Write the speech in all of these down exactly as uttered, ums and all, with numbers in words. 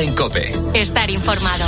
en COPE. Estar informado.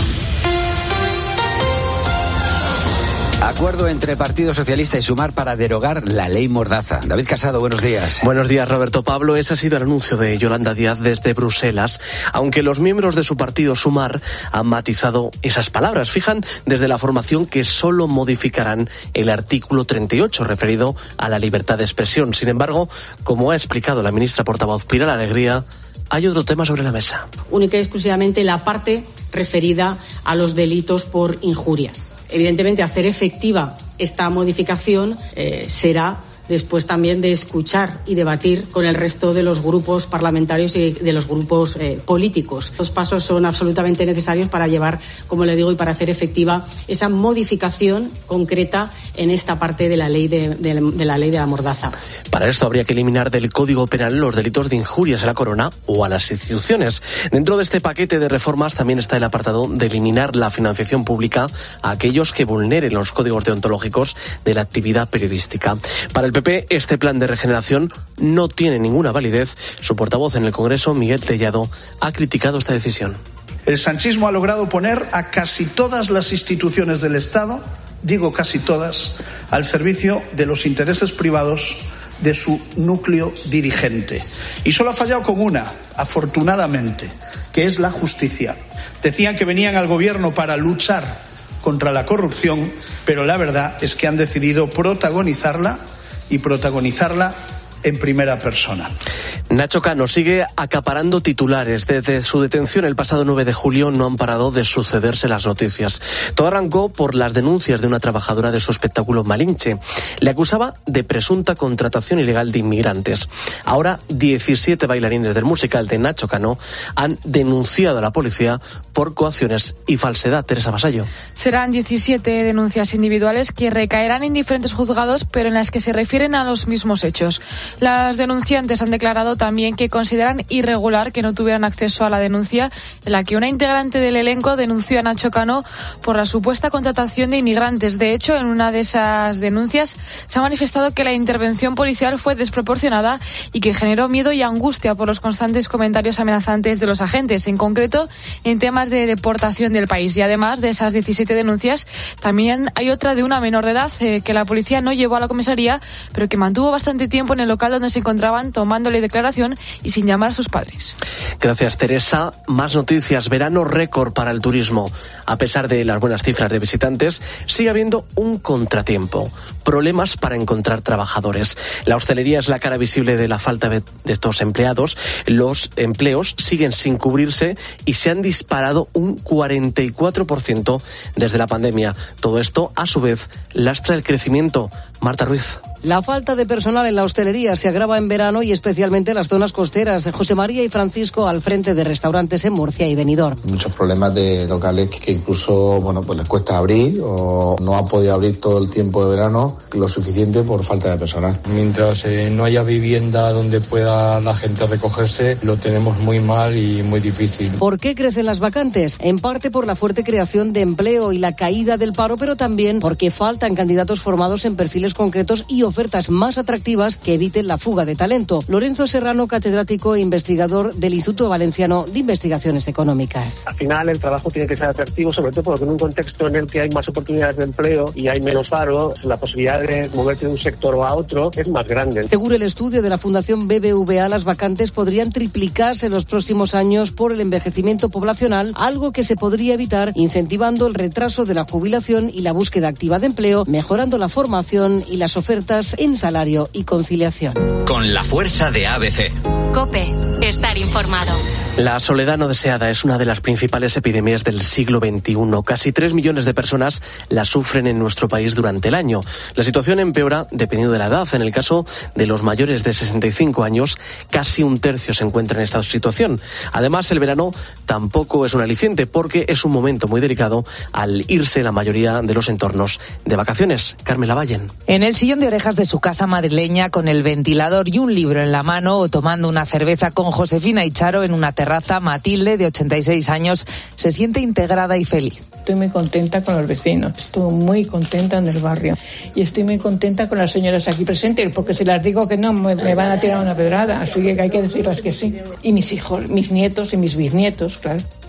Acuerdo entre Partido Socialista y Sumar para derogar la ley Mordaza. David Casado, buenos días. Buenos días, Roberto Pablo. Ese ha sido el anuncio de Yolanda Díaz desde Bruselas, aunque los miembros de su partido Sumar han matizado esas palabras. Fijan desde la formación que solo modificarán el artículo treinta y ocho referido a la libertad de expresión. Sin embargo, como ha explicado la ministra portavoz Pilar Alegría, hay otro tema sobre la mesa. Única y exclusivamente la parte referida a los delitos por injurias. Evidentemente, hacer efectiva esta modificación eh, será después también de escuchar y debatir con el resto de los grupos parlamentarios y de los grupos eh, políticos. Los pasos son absolutamente necesarios para llevar, como le digo, y para hacer efectiva esa modificación concreta en esta parte de la ley de, de, de la ley de la Mordaza. Para esto habría que eliminar del Código Penal los delitos de injurias a la corona o a las instituciones. Dentro de este paquete de reformas también está el apartado de eliminar la financiación pública a aquellos que vulneren los códigos deontológicos de la actividad periodística. Para el P P, este plan de regeneración no tiene ninguna validez. Su portavoz en el Congreso, Miguel Tellado, ha criticado esta decisión. El sanchismo ha logrado poner a casi todas las instituciones del Estado, digo casi todas, al servicio de los intereses privados de su núcleo dirigente. Y solo ha fallado con una, afortunadamente, que es la justicia. Decían que venían al gobierno para luchar contra la corrupción, pero la verdad es que han decidido protagonizarla y protagonizarla en primera persona. Nacho Cano sigue acaparando titulares. Desde su detención el pasado nueve de julio no han parado de sucederse las noticias. Todo arrancó por las denuncias de una trabajadora de su espectáculo Malinche. Le acusaba de presunta contratación ilegal de inmigrantes. Ahora diecisiete bailarines del musical de Nacho Cano han denunciado a la policía por coacciones y falsedad. Teresa Vasallo. Serán diecisiete denuncias individuales que recaerán en diferentes juzgados, pero en las que se refieren a los mismos hechos. Las denunciantes han declarado también que consideran irregular que no tuvieran acceso a la denuncia en la que una integrante del elenco denunció a Nacho Cano por la supuesta contratación de inmigrantes. De hecho, en una de esas denuncias se ha manifestado que la intervención policial fue desproporcionada y que generó miedo y angustia por los constantes comentarios amenazantes de los agentes, en concreto en temas de deportación del país. Y además de esas diecisiete denuncias, también hay otra de una menor de edad eh, que la policía no llevó a la comisaría, pero que mantuvo bastante tiempo en el local donde se encontraban tomándole declaración y sin llamar a sus padres. Gracias, Teresa. Más noticias. Verano récord para el turismo. A pesar de las buenas cifras de visitantes, sigue habiendo un contratiempo. Problemas para encontrar trabajadores. La hostelería es la cara visible de la falta de estos empleados. Los empleos siguen sin cubrirse y se han disparado un cuarenta y cuatro por ciento desde la pandemia. Todo esto, a su vez, lastra el crecimiento. Marta Ruiz. La falta de personal en la hostelería se agrava en verano y especialmente en las zonas costeras. José María y Francisco al frente de restaurantes en Murcia y Benidorm. Muchos problemas de locales que incluso, bueno, pues les cuesta abrir o no han podido abrir todo el tiempo de verano lo suficiente por falta de personal. Mientras eh, no haya vivienda donde pueda la gente recogerse, lo tenemos muy mal y muy difícil. ¿Por qué crecen las vacantes? En parte por la fuerte creación de empleo y la caída del paro, pero también porque faltan candidatos formados en perfiles concretos y ofertas más atractivas que eviten la fuga de talento. Lorenzo Serrano, catedrático e investigador del Instituto Valenciano de Investigaciones Económicas. Al final el trabajo tiene que ser atractivo, sobre todo porque en un contexto en el que hay más oportunidades de empleo y hay menos paro, la posibilidad de moverte de un sector o a otro es más grande. Según el estudio de la Fundación B B V A, las vacantes podrían triplicarse en los próximos años por el envejecimiento poblacional, algo que se podría evitar incentivando el retraso de la jubilación y la búsqueda activa de empleo, mejorando la formación y las ofertas en salario y conciliación. Con la fuerza de A B C. COPE. Estar informado. La soledad no deseada es una de las principales epidemias del siglo veintiuno. Casi tres millones de personas la sufren en nuestro país durante el año. La situación empeora dependiendo de la edad. En el caso de los mayores de sesenta y cinco años, casi un tercio se encuentra en esta situación. Además, el verano tampoco es un aliciente porque es un momento muy delicado al irse la mayoría de los entornos de vacaciones. Carmen Lavallen. En el sillón de orejas de su casa madrileña, con el ventilador y un libro en la mano o tomando una cerveza con Josefina y Charo en una terraza, Matilde, de ochenta y seis años, se siente integrada y feliz. Estoy muy contenta con los vecinos, estoy muy contenta en el barrio y estoy muy contenta con las señoras aquí presentes, porque si las digo que no me, me van a tirar una pedrada, así que hay que decirles que sí. Y mis hijos, mis nietos y mis bisnietos, claro.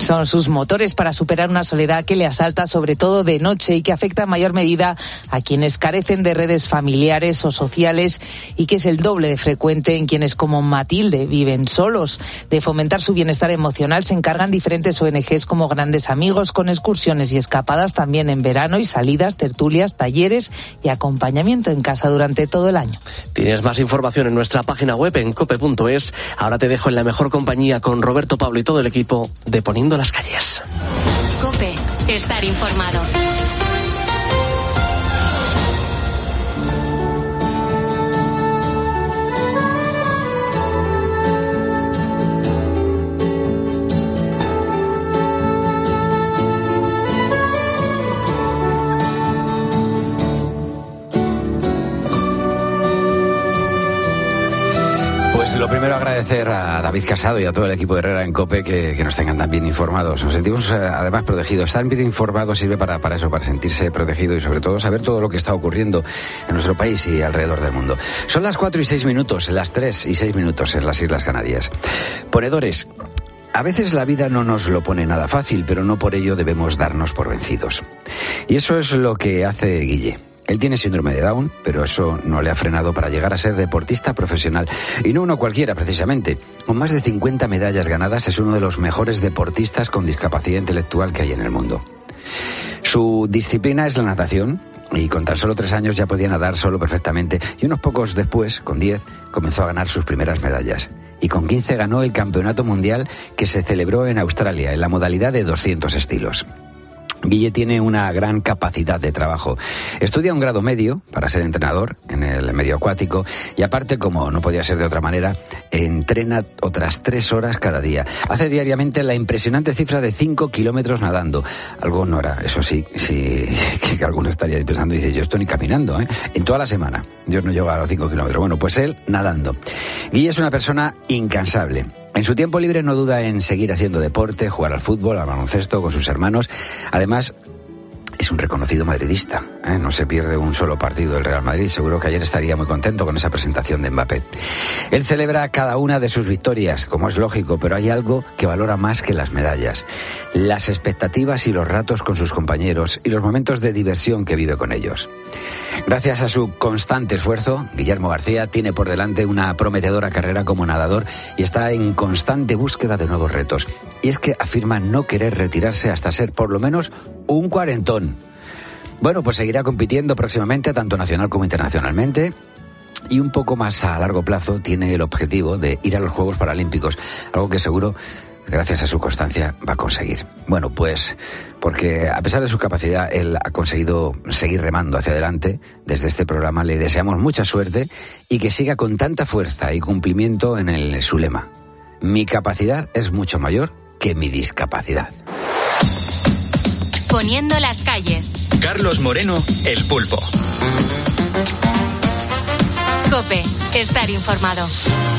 Son sus motores para superar una soledad que le asalta sobre todo de noche y que afecta en mayor medida a quienes carecen de redes familiares o sociales y que es el doble de frecuente en quienes como Matilde viven solos. De fomentar su bienestar emocional se encargan diferentes O N Ges como Grandes Amigos, con excursiones y escapadas también en verano y salidas, tertulias, talleres y acompañamiento en casa durante todo el año. Tienes más información en nuestra página web en cope punto es. Ahora te dejo en la mejor compañía con Roberto Pablo y todo el equipo de Poniendo las Calles. COPE, estar informado. Pues lo primero, agradecer a David Casado y a todo el equipo de Herrera en COPE que, que nos tengan tan bien informados. Nos sentimos eh, además protegidos. Estar bien informados sirve para, para eso, para sentirse protegido y sobre todo saber todo lo que está ocurriendo en nuestro país y alrededor del mundo. Son las cuatro y seis minutos, las tres y seis minutos en las Islas Canarias. Ponedores. A veces la vida no nos lo pone nada fácil, pero no por ello debemos darnos por vencidos. Y eso es lo que hace Guille. Él tiene síndrome de Down, pero eso no le ha frenado para llegar a ser deportista profesional. Y no uno cualquiera, precisamente. Con más de cincuenta medallas ganadas, es uno de los mejores deportistas con discapacidad intelectual que hay en el mundo. Su disciplina es la natación, y con tan solo tres años ya podía nadar solo perfectamente. Y unos pocos después, con diez, comenzó a ganar sus primeras medallas. Y con quince ganó el Campeonato Mundial que se celebró en Australia, en la modalidad de doscientos estilos. Guille tiene una gran capacidad de trabajo. Estudia un grado medio para ser entrenador en el medio acuático y aparte, como no podía ser de otra manera, entrena otras tres horas cada día. Hace diariamente la impresionante cifra de cinco kilómetros nadando. Algo no era, eso sí, sí, que alguno estaría pensando y dice, yo estoy ni caminando, ¿eh? En toda la semana. Yo no llego a los cinco kilómetros. Bueno, pues él nadando. Guille es una persona incansable. En su tiempo libre no duda en seguir haciendo deporte, jugar al fútbol, al baloncesto con sus hermanos. Además, es un reconocido madridista, ¿eh? No se pierde un solo partido del Real Madrid. Seguro que ayer estaría muy contento con esa presentación de Mbappé. Él celebra cada una de sus victorias, como es lógico, pero hay algo que valora más que las medallas: las expectativas y los ratos con sus compañeros y los momentos de diversión que vive con ellos. Gracias a su constante esfuerzo, Guillermo García tiene por delante una prometedora carrera como nadador y está en constante búsqueda de nuevos retos. Y es que afirma no querer retirarse hasta ser por lo menos un cuarentón. Bueno, pues seguirá compitiendo próximamente, tanto nacional como internacionalmente. Y un poco más a largo plazo tiene el objetivo de ir a los Juegos Paralímpicos, algo que seguro, gracias a su constancia, va a conseguir. Bueno, pues porque a pesar de su capacidad, él ha conseguido seguir remando hacia adelante. Desde este programa le deseamos mucha suerte y que siga con tanta fuerza y cumplimiento en el, su lema: mi capacidad es mucho mayor que mi discapacidad. Poniendo las calles. Carlos Moreno, El Pulpo. COPE, estar informado.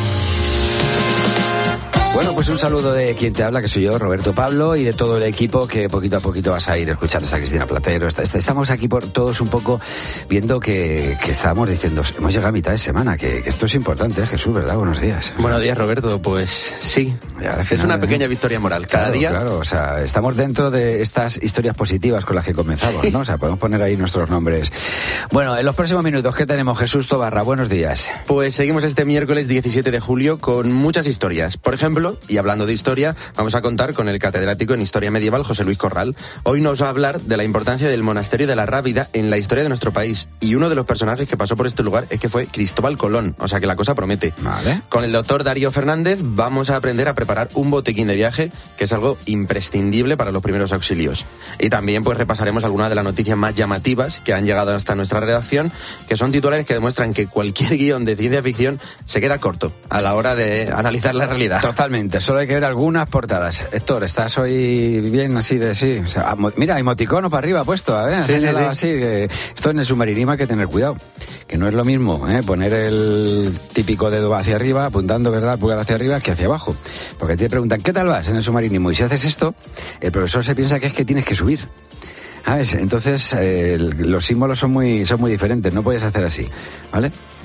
Bueno, pues un saludo de quien te habla, que soy yo, Roberto Pablo, y de todo el equipo que poquito a poquito vas a ir escuchando. Está Cristina Platero, está, está, estamos aquí por todos un poco viendo que, que estábamos diciendo, hemos llegado a mitad de semana, que, que esto es importante, ¿eh, Jesús, ¿verdad? Buenos días. Buenos días, Roberto, pues sí, final, es una pequeña ¿eh? victoria moral, cada claro, día. Claro, o sea, estamos dentro de estas historias positivas con las que comenzamos, sí. ¿no? O sea, podemos poner ahí nuestros nombres. Bueno, en los próximos minutos, ¿qué tenemos? Jesús Tobarra, buenos días. Pues seguimos este miércoles diecisiete de julio con muchas historias. Por ejemplo, y hablando de historia, vamos a contar con el catedrático en Historia Medieval, José Luis Corral. Hoy nos va a hablar de la importancia del monasterio de la Rábida en la historia de nuestro país. Y uno de los personajes que pasó por este lugar es que fue Cristóbal Colón, o sea que la cosa promete. Vale. Con el doctor Darío Fernández vamos a aprender a preparar un botiquín de viaje, que es algo imprescindible para los primeros auxilios. Y también pues repasaremos algunas de las noticias más llamativas que han llegado hasta nuestra redacción, que son titulares que demuestran que cualquier guión de ciencia ficción se queda corto a la hora de analizar la realidad. Totalmente, solo hay que ver algunas portadas. Héctor, estás hoy bien así de sí. O sea, mira, emoticono para arriba puesto, ¿eh? Sí, sí, sí. Así, que esto en el submarinima hay que tener cuidado. Que no es lo mismo, ¿eh? Poner el típico dedo hacia arriba, apuntando, ¿verdad?, el pulgar hacia arriba, que hacia abajo. Porque te preguntan, ¿qué tal vas en el submarinimo? Y si haces esto, el profesor se piensa que es que tienes que subir. ¿Sabes? Entonces, eh, los símbolos son muy, son muy diferentes, no puedes hacer así, ¿vale?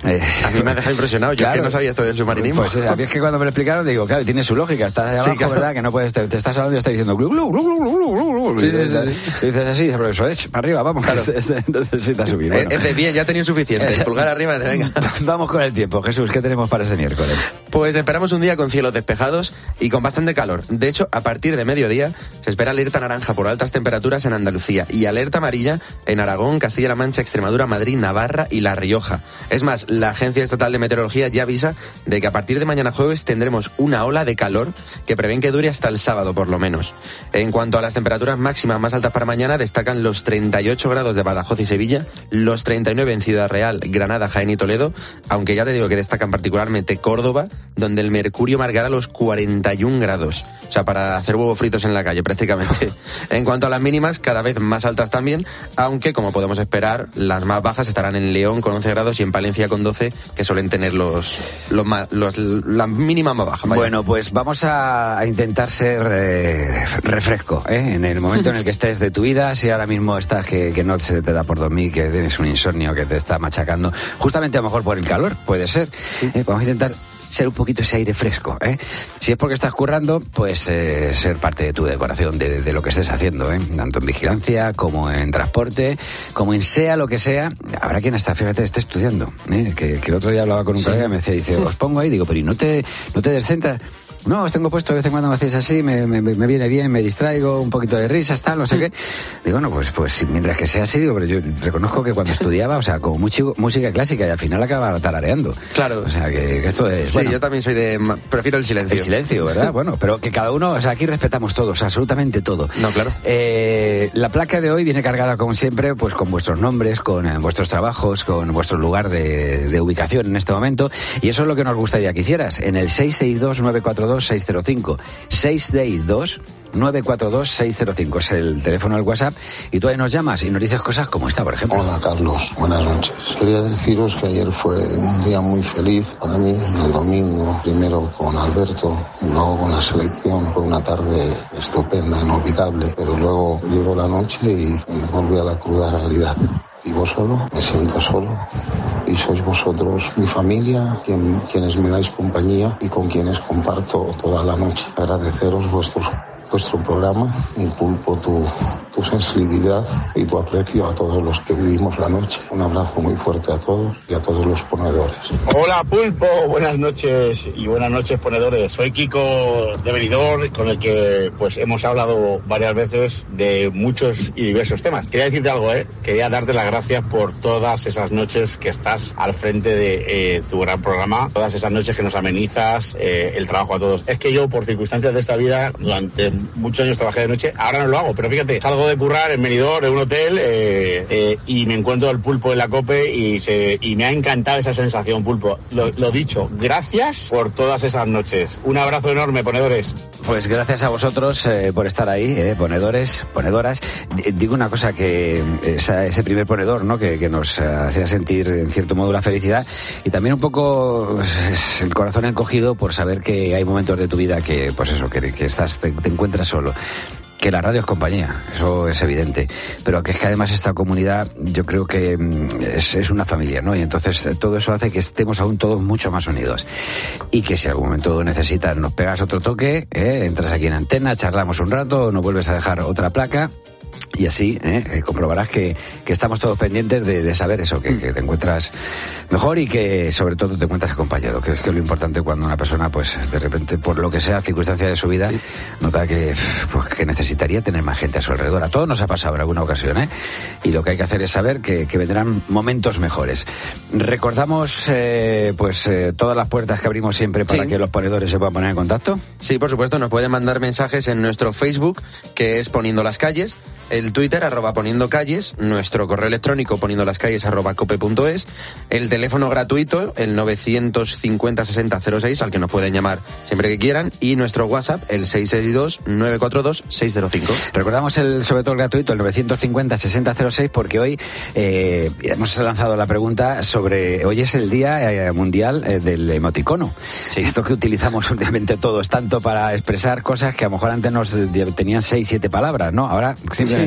Eh, a mí me ha dejado impresionado, yo claro, es que no sabía esto del submarinismo. Pues a mí es que cuando me lo explicaron digo, claro, tiene su lógica, estás de abajo, sí, claro. ¿verdad? Que no puedes, te, te estás hablando y estás diciendo glu, glu, glu, glu, glu, glu, glu. Sí, sí, sí, sí. Y dices así, dices, profesor, eh, para arriba, vamos, claro. necesitas subir. Bueno. Es de bien, ya tenía suficiente, el pulgar arriba, venga. Vamos con el tiempo, Jesús, ¿qué tenemos para este miércoles? Pues esperamos un día con cielos despejados y con bastante calor. De hecho, a partir de mediodía se espera alerta naranja por altas temperaturas en Andalucía y alerta amarilla en Aragón, Castilla-La Mancha, Extremadura, Madrid, Navarra y La Rioja. Es más, la Agencia Estatal de Meteorología ya avisa de que a partir de mañana jueves tendremos una ola de calor que prevén que dure hasta el sábado por lo menos. En cuanto a las temperaturas máximas más altas para mañana, destacan los treinta y ocho grados de Badajoz y Sevilla, los treinta y nueve en Ciudad Real, Granada, Jaén y Toledo, aunque ya te digo que destacan particularmente Córdoba, donde el mercurio marcará los cuarenta y un grados. O sea, para hacer huevos fritos en la calle prácticamente. En cuanto a las mínimas, cada vez más altas también, aunque como podemos esperar, las más bajas estarán en León con once grados y en Palencia con doce, que suelen tener los, los, los la mínima más baja. Vaya. Bueno, pues vamos a, a intentar ser eh, refresco, ¿eh? En el momento en el que estés de tu vida, si ahora mismo estás que, que no se te da por dormir, que tienes un insomnio que te está machacando, justamente a lo mejor por el calor, puede ser. Sí. Eh, vamos a intentar ser un poquito ese aire fresco, ¿eh? Si es porque estás currando, pues eh, ser parte de tu decoración, de, de lo que estés haciendo, ¿eh? Tanto en vigilancia, como en transporte, como en sea lo que sea. Habrá quien hasta, fíjate, esté estudiando, ¿eh? Que, que el otro día hablaba con un sí. colega y me decía, dice, os pongo ahí, digo, pero ¿y no te, no te descentras? No, os tengo puesto de vez en cuando me hacéis así, me, me, me viene bien, me distraigo, un poquito de risas, tal, no sé qué. Digo, bueno, pues, pues mientras que sea así, digo, pero yo reconozco que cuando estudiaba, o sea, como mucha música clásica y al final acababa tarareando. Claro. O sea, que, que esto es... Sí, bueno, yo también soy de... Prefiero el silencio. El silencio, ¿verdad? Bueno, pero que cada uno, o sea, aquí respetamos todos, absolutamente todo. No, claro. Eh, la placa de hoy viene cargada, como siempre, pues con vuestros nombres, con eh, vuestros trabajos, con vuestro lugar de, de ubicación en este momento, y eso es lo que nos gustaría que hicieras, en el seis seis dos, nueve cuatro dos, seis cero cinco. seis seis dos, nueve cuatro dos, seis cero cinco es el teléfono del WhatsApp y tú ahí nos llamas y nos dices cosas como esta, por ejemplo. Hola Carlos, buenas noches. Quería deciros que ayer fue un día muy feliz para mí, el domingo, primero con Alberto, luego con la selección, fue una tarde estupenda, inolvidable, pero luego llegó la noche y, y volví a la cruda realidad. Vivo solo, me siento solo y sois vosotros, mi familia, quien, quienes me dais compañía y con quienes comparto toda la noche. Agradeceros vuestros, vuestro programa, mi Pulpo, tu, tu sensibilidad y tu aprecio a todos los que vivimos la noche. Un abrazo muy fuerte a todos y a todos los ponedores. Hola Pulpo, buenas noches y buenas noches ponedores. Soy Kiko de Benidorm, con el que pues hemos hablado varias veces de muchos y diversos temas. Quería decirte algo, ¿eh? Quería darte las gracias por todas esas noches que estás al frente de eh, tu gran programa, todas esas noches que nos amenizas eh, el trabajo a todos. Es que yo, por circunstancias de esta vida, durante muchos años trabajé de noche, ahora no lo hago, pero fíjate, salgo de currar en Benidorm, en un hotel, eh, eh, y me encuentro al Pulpo en la COPE y, se, y me ha encantado esa sensación, Pulpo. Lo, lo dicho, gracias por todas esas noches. Un abrazo enorme, ponedores. Pues gracias a vosotros eh, por estar ahí, eh, ponedores, ponedoras. D- digo una cosa, que esa, ese primer ponedor, ¿no? Que, que nos uh, hacía sentir en cierto modo la felicidad y también un poco pues, el corazón encogido por saber que hay momentos de tu vida que, pues eso, que, que estás, te, te encuentras solo. Que la radio es compañía, eso es evidente, pero que es que además esta comunidad yo creo que es, es una familia, ¿no? Y entonces todo eso hace que estemos aún todos mucho más unidos y que si algún momento necesitas nos pegas otro toque, ¿eh? Entras aquí en antena, charlamos un rato, nos vuelves a dejar otra placa. Y así ¿eh? comprobarás que, que estamos todos pendientes de, de saber eso, que, que te encuentras mejor y que sobre todo te encuentras acompañado, que es que es lo importante cuando una persona pues de repente por lo que sea circunstancia de su vida sí. nota que, pues, que necesitaría tener más gente a su alrededor. A todos nos ha pasado en alguna ocasión, ¿eh? Y lo que hay que hacer es saber que, que vendrán momentos mejores. Recordamos eh, pues eh, todas las puertas que abrimos siempre para sí. que los ponedores se puedan poner en contacto. Sí, por supuesto, nos pueden mandar mensajes en nuestro Facebook, que es Poniendo las Calles, el Twitter, arroba Poniendo Calles, nuestro correo electrónico poniendo las calles arroba cope punto es, el teléfono gratuito, el novecientos cincuenta sesenta cero seis, al que nos pueden llamar siempre que quieran, y nuestro WhatsApp, el seis seis dos, nueve cuatro dos, seis cero cinco. Recordamos el, sobre todo el gratuito, el novecientos cincuenta sesenta cero seis, porque hoy eh, hemos lanzado la pregunta sobre, hoy es el Día eh, Mundial eh, del Emoticono. Sí. Esto que utilizamos últimamente todos, tanto para expresar cosas que a lo mejor antes nos tenían seis, siete palabras, ¿no? Ahora simplemente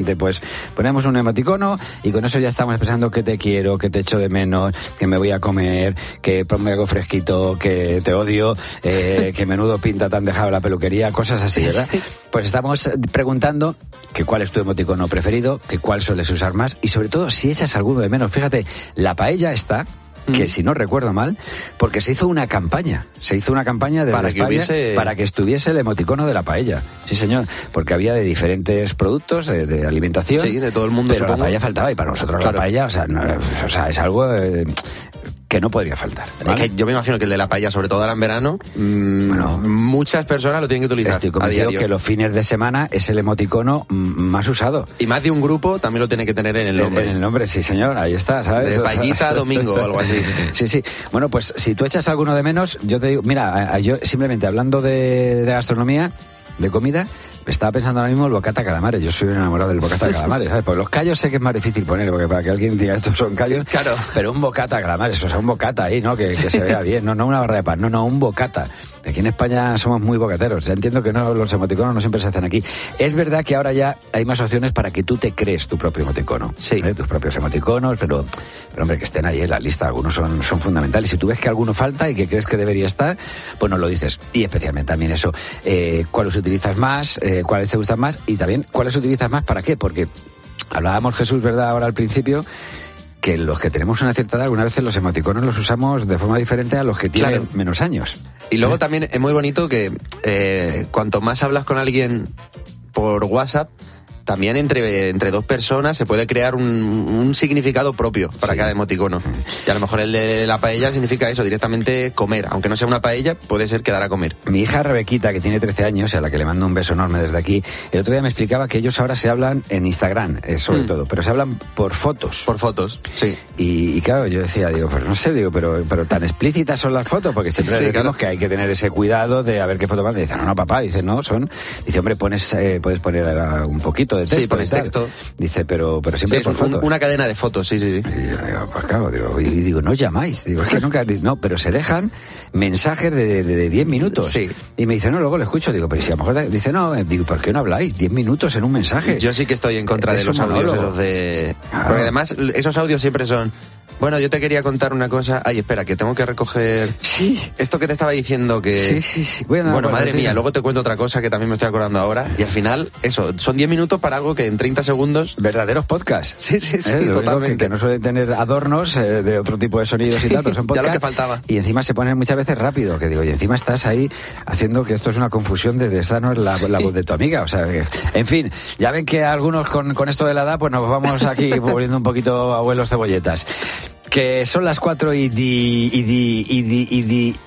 sencillamente pues ponemos un emoticono y con eso ya estamos expresando que te quiero, que te echo de menos, que me voy a comer, que ponme algo fresquito, que te odio, eh, que menudo pinta te han dejado la peluquería, cosas así, ¿verdad? Pues estamos preguntando que cuál es tu emoticono preferido, que cuál sueles usar más y sobre todo si echas alguno de menos. Fíjate, la paella está, que si no recuerdo mal, porque se hizo una campaña, se hizo una campaña de para que hubiese... para que estuviese el emoticono de la paella, sí señor, porque había de diferentes productos de, de alimentación, sí, de todo el mundo, pero supongo. La paella faltaba y para nosotros claro. La paella, o sea, no, o sea es algo eh, que no podría faltar, ¿vale? Es que yo me imagino que el de la paella, sobre todo ahora en verano, mmm, bueno, muchas personas lo tienen que utilizar. Estoy convencido que los fines de semana es el emoticono más usado. Y más de un grupo también lo tiene que tener en el nombre. En el nombre, sí señor, ahí está, ¿sabes? De paellita domingo o algo así. Sí, sí. Bueno, pues si tú echas alguno de menos, yo te digo, mira, yo simplemente hablando de, de gastronomía, de comida, estaba pensando ahora mismo el bocata calamares. Yo soy un enamorado del bocata calamares, ¿sabes? Porque los callos sé que es más difícil poner, porque para que alguien diga estos son callos, claro. Pero un bocata calamares, o sea, un bocata ahí, ¿no? Que, que se vea bien, no, no una barra de pan, no, no, un bocata. Aquí en España somos muy bocateros. Ya entiendo que no, los emoticonos no siempre se hacen aquí. Es verdad que ahora ya hay más opciones para que tú te crees tu propio emoticono. Sí. ¿Eh? Tus propios emoticonos, pero, pero hombre, que estén ahí en la lista. Algunos son, son fundamentales. Si tú ves que alguno falta y que crees que debería estar, pues nos lo dices. Y especialmente también eso, eh, cuáles utilizas más, eh, cuáles te gustan más y también cuáles utilizas más para qué. Porque hablábamos, Jesús, ¿verdad? Ahora al principio, que los que tenemos una cierta edad, algunas veces los emoticonos los usamos de forma diferente a los que tienen claro. menos años. Y luego también es muy bonito que eh, cuanto más hablas con alguien por WhatsApp, también entre, entre dos personas se puede crear un, un significado propio para sí. cada emoticono. Sí. Y a lo mejor el de la paella significa eso, directamente comer. Aunque no sea una paella, puede ser quedar a comer. Mi hija Rebequita, que tiene trece años, y a la que le mando un beso enorme desde aquí, el otro día me explicaba que ellos ahora se hablan en Instagram, eh, sobre mm. todo, pero se hablan por fotos. Por fotos, sí. Y, y claro, yo decía, digo, pues no sé, digo, pero, pero tan explícitas son las fotos, porque siempre sí, decimos claro. que hay que tener ese cuidado de a ver qué foto van. Y dice, no, no, papá, dice, no, son... Dice, hombre, pones, eh, puedes poner uh, un poquito de texto. Sí, pones texto. Dice, pero, pero siempre sí, por fotos. Un, una cadena de fotos, sí, sí, sí. Y yo digo, pues claro, digo, y digo, no llamáis. Digo, es que nunca... No, pero se dejan mensajes de, de, de diez minutos. Sí. Y me dice, no, luego lo escucho. Digo, pero si a lo mejor... Dice, no, digo, ¿por qué no habláis? diez minutos en un mensaje. Yo sí que estoy en contra de los audios esos de... Claro. Porque además, esos audios siempre son... Bueno, yo te quería contar una cosa. Ay, espera, que tengo que recoger... Sí. Esto que te estaba diciendo que... Sí, sí, sí. Bueno, bueno madre mía, luego te cuento otra cosa que también me estoy acordando ahora. Y al final, eso, son diez minutos para algo que en treinta segundos... Verdaderos podcasts. Sí, sí, sí, ¿Eh? totalmente. Que, que no suelen tener adornos eh, de otro tipo de sonidos sí, y tal, pero son podcasts. Ya lo que faltaba. Y encima se ponen muchas veces rápido, que digo, y encima estás ahí haciendo que esto es una confusión de, de esta no es la, la voz de tu amiga. O sea, que, en fin, ya ven que algunos con, con esto de la edad, pues nos vamos aquí volviendo un poquito abuelos cebolletas. Que son las cuatro y, di, y, di, y, di, y, di,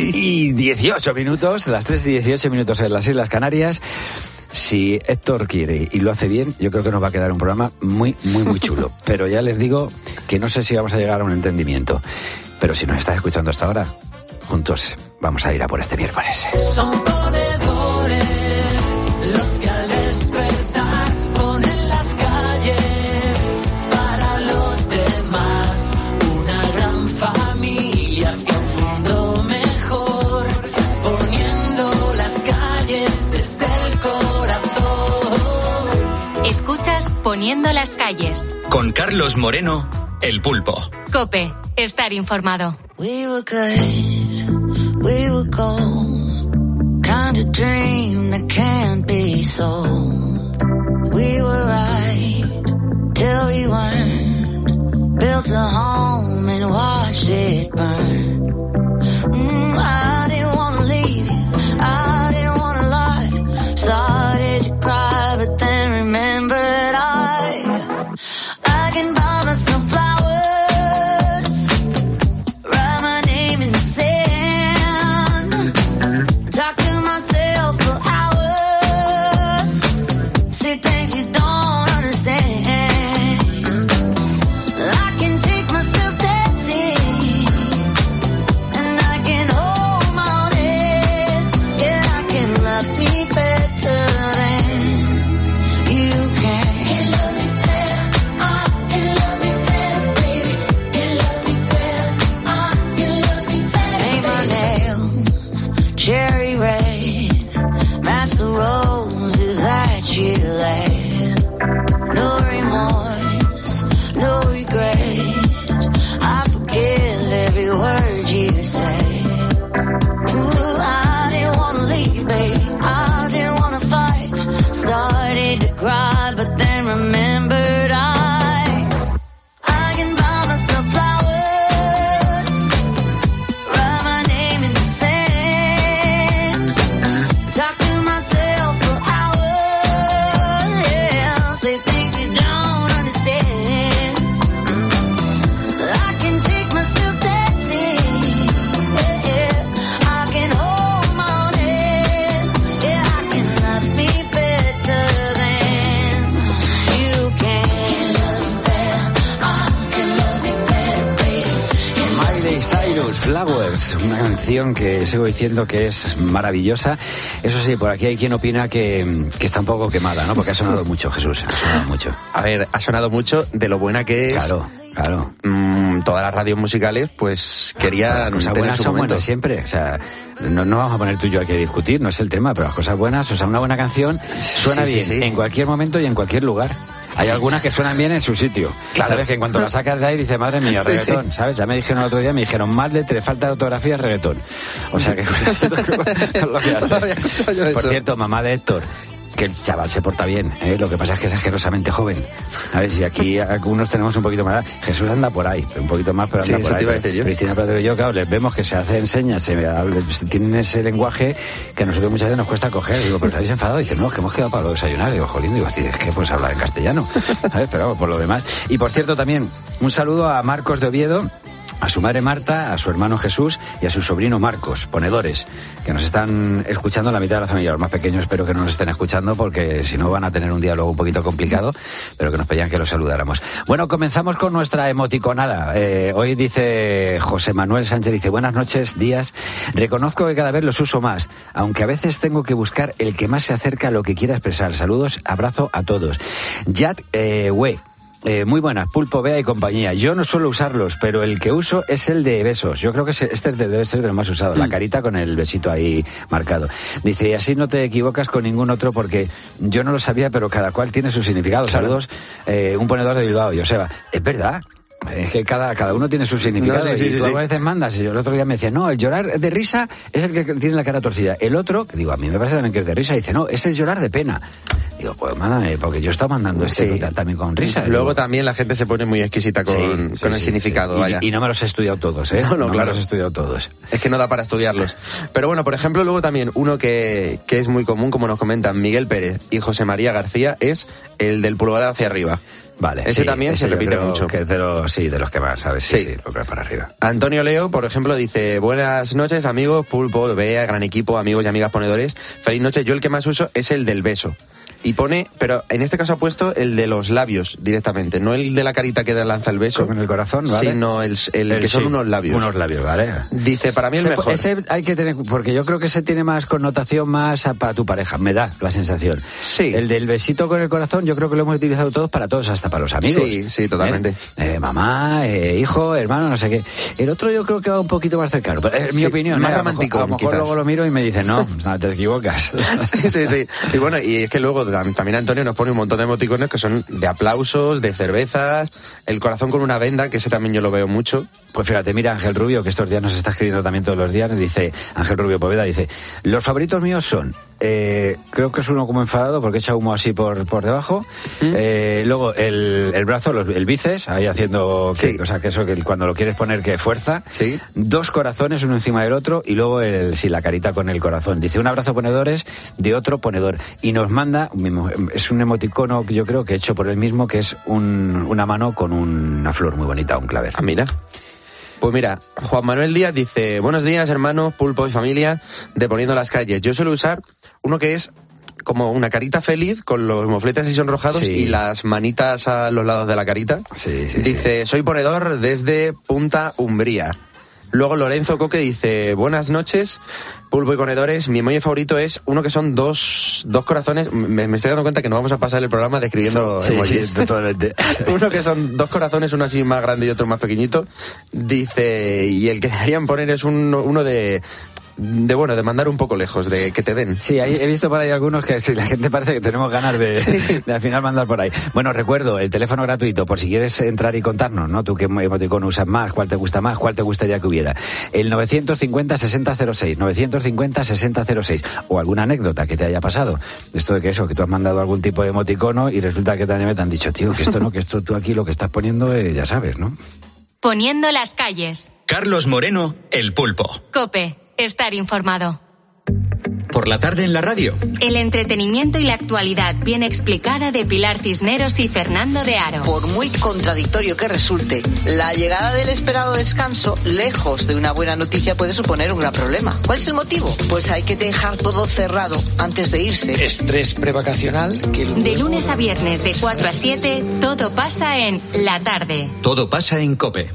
y dieciocho minutos, las tres y dieciocho minutos en las Islas Canarias. Si Héctor quiere y lo hace bien, yo creo que nos va a quedar un programa muy, muy, muy chulo. Pero ya les digo que no sé si vamos a llegar a un entendimiento. Pero si nos estás escuchando hasta ahora, juntos vamos a ir a por este miércoles. Son ponedores los que al despertar ponen las calles para los demás. Una gran familia hacia un mundo mejor, poniendo las calles desde el corazón. Escuchas Poniendo las calles. Con Carlos Moreno, El Pulpo. COPE, estar informado. We were good, we were gold, kind of dream that can't be sold. We were right till we weren't, built a home and watched it burn. Mm, I didn't want to leave you, I didn't want to lie, started to cry but then remembered I, I can buy myself flowers. remembered. I, I can buy myself flowers, write my name in the sand, talk to myself for hours, yeah, say things you don't understand. I can take myself dancing, yeah, yeah. I can hold my own hand, yeah, I can love me better than you can. I can love me better, baby. Miley Cyrus, Flowers, una canción que sigo diciendo que es maravillosa. Eso sí, por aquí hay quien opina que, que está un poco quemada, ¿no? Porque ha sonado mucho, Jesús, ha sonado mucho. A ver, ha sonado mucho de lo buena que es. Claro, claro. Mmm, todas las radios musicales, pues querían Las cosas tener buenas su son momento. buenas siempre, o sea, no, no vamos a poner tú y yo aquí a discutir, no es el tema, pero las cosas buenas, o sea, una buena canción suena Sí, sí, bien sí. en cualquier momento y en cualquier lugar. Hay algunas que suenan bien en su sitio. Claro. Sabes que en cuanto la sacas de ahí dice, madre mía, Sí, reggaetón, sí. ¿sabes? Ya me dijeron el otro día, me dijeron más de tres falta de ortografía es reggaetón. O sea que es lo que hace. No había escuchado yo Por eso. cierto, mamá de Héctor, que el chaval se porta bien, ¿eh? Lo que pasa es que es asquerosamente joven. A ver, si aquí algunos tenemos un poquito más. Jesús anda por ahí, un poquito más, pero anda Sí, por eso ahí. te iba a decir yo. Cristina Pratero y yo, claro, les vemos que se hacen señas, se habla- tienen ese lenguaje que a nosotros muchas veces nos cuesta coger. Digo, pero estáis enfadados. Dice, no, es que hemos quedado para lo desayunar. Digo, jolín, digo, es que pues hablar en castellano. ¿Sabes? Pero vamos, por lo demás. Y por cierto, también un saludo a Marcos de Oviedo, a su madre Marta, a su hermano Jesús y a su sobrino Marcos, ponedores, que nos están escuchando la mitad de la familia. Los más pequeños espero que no nos estén escuchando porque si no van a tener un día luego un poquito complicado, pero que nos pedían que los saludáramos. Bueno, comenzamos con nuestra emoticonada. Eh, hoy dice José Manuel Sánchez, dice, buenas noches, días. Reconozco que cada vez los uso más, aunque a veces tengo que buscar el que más se acerca a lo que quiera expresar. Saludos, abrazo a todos. Yad eh, We. Eh, muy buenas, Pulpo, Bea y compañía. Yo no suelo usarlos, pero el que uso es el de besos. Yo creo que ese- este es de- debe ser de los más usados. La carita con el besito ahí marcado. Dice, y así no te equivocas con ningún otro porque yo no lo sabía, pero cada cual tiene su significado. Saludos, eh, un ponedor de Bilbao, Joseba. Es verdad. Es que cada, cada uno tiene su significado. No, sí, sí, y sí, tú sí. a veces mandas. Y yo el otro día me decía, no, el llorar de risa es el que tiene la cara torcida. El otro, que digo, a mí me parece también que es de risa, dice, no, ese es llorar de pena. Digo, pues mándame, porque yo estaba mandando este Sí. también con risa. Luego Digo, también la gente se pone muy exquisita con, Sí, con sí, el sí, significado, sí. Y- vaya. Y, no me los he estudiado todos, ¿eh? No, no, me claro. los he estudiado todos. Es que no da para estudiarlos. Pero bueno, por ejemplo, luego también uno que, que es muy común, como nos comentan Miguel Pérez y José María García, es el del pulgar hacia arriba. Vale. Ese sí, también ese se yo repite creo mucho. Que es de los, sí, de los que más, ¿sabes? Sí, Sí. sí, pulgar para arriba. Antonio Leo, por ejemplo, dice, buenas noches amigos, Pulpo, Bea, gran equipo, amigos y amigas ponedores, feliz noche. Yo el que más uso es el del beso. Y pone, pero en este caso ha puesto el de los labios directamente, no el de la carita que lanza el beso. Con el corazón, ¿vale? Sino el, el, El- que son sí, unos labios. Unos labios, ¿vale? Dice, para mí el Ese- mejor. Ese hay que tener, porque yo creo que ese tiene más connotación más a- para tu pareja, me da la sensación. Sí. El del besito con el corazón, yo creo que lo hemos utilizado todos para todos, hasta para los amigos. Sí, sí, totalmente. ¿Eh? Eh, mamá, eh, hijo, hermano, no sé qué. El otro yo creo que va un poquito más cercano. Pero es mi Sí, opinión, más ¿eh? A lo mejor- romanticón, A lo mejor quizás. luego lo miro y me dicen, no, no, te equivocas. Sí, sí, sí. Y bueno, y es que luego tam- también Antonio nos pone un montón de emoticones que son de aplausos, de cervezas, el corazón con una venda, que ese también yo lo veo mucho. Pues fíjate, mira Ángel Rubio, que estos días nos está escribiendo también todos los días, dice, Ángel Rubio Poveda, dice, los favoritos míos son, eh, creo que es uno como enfadado porque echa humo así por, por debajo, eh, luego el, el brazo, los, el bíceps, ahí haciendo, que- Sí. o sea, que eso que cuando lo quieres poner que fuerza, Sí. dos corazones uno encima del otro y luego el, sí, la carita con el corazón. Dice, un abrazo ponedores de otro ponedor. Y nos manda, es un emoticono que yo creo que hecho por él mismo, que es un, una mano con una flor muy bonita, un clavel. Ah, mira. Pues mira, Juan Manuel Díaz dice, buenos días hermanos, Pulpo y familia de Poniendo las Calles. Yo suelo usar uno que es como una carita feliz con los mofletes así sonrojados Sí. y las manitas a los lados de la carita. Sí, sí, Dice, soy ponedor desde Punta Umbría. Luego Lorenzo Coque dice, buenas noches, Pulpo y ponedores. Mi emoji favorito es uno que son dos, dos corazones. Me, me estoy dando cuenta que no vamos a pasar el programa describiendo Sí, emojis. sí, totalmente. Uno que son dos corazones, uno así más grande y otro más pequeñito. Dice, y el que deberían poner es uno, uno de de bueno, de mandar un poco lejos, de que te den. Sí, ahí he visto por ahí algunos que sí, la gente parece que tenemos ganas de, sí. de al final mandar por ahí. Bueno, recuerdo, el teléfono gratuito, por si quieres entrar y contarnos, ¿no? Tú qué emoticono usas más, cuál te gusta más, cuál te gustaría que hubiera. El novecientos cincuenta sesenta cero seis, novecientos cincuenta sesenta cero seis, o alguna anécdota que te haya pasado. Esto de que eso, que tú has mandado algún tipo de emoticono y resulta que también te han dicho, tío, que esto no, que esto tú aquí lo que estás poniendo, eh, ya sabes, ¿no? Poniendo las calles. Carlos Moreno, El Pulpo. COPE, estar informado. Por la tarde en la radio. El entretenimiento y la actualidad bien explicada de Pilar Cisneros y Fernando de Aro. Por muy contradictorio que resulte, la llegada del esperado descanso, lejos de una buena noticia, puede suponer un gran problema. ¿Cuál es el motivo? Pues hay que dejar todo cerrado antes de irse. Estrés prevacacional. Que luego... De lunes a viernes de cuatro a siete, todo pasa en La Tarde. Todo pasa en COPE.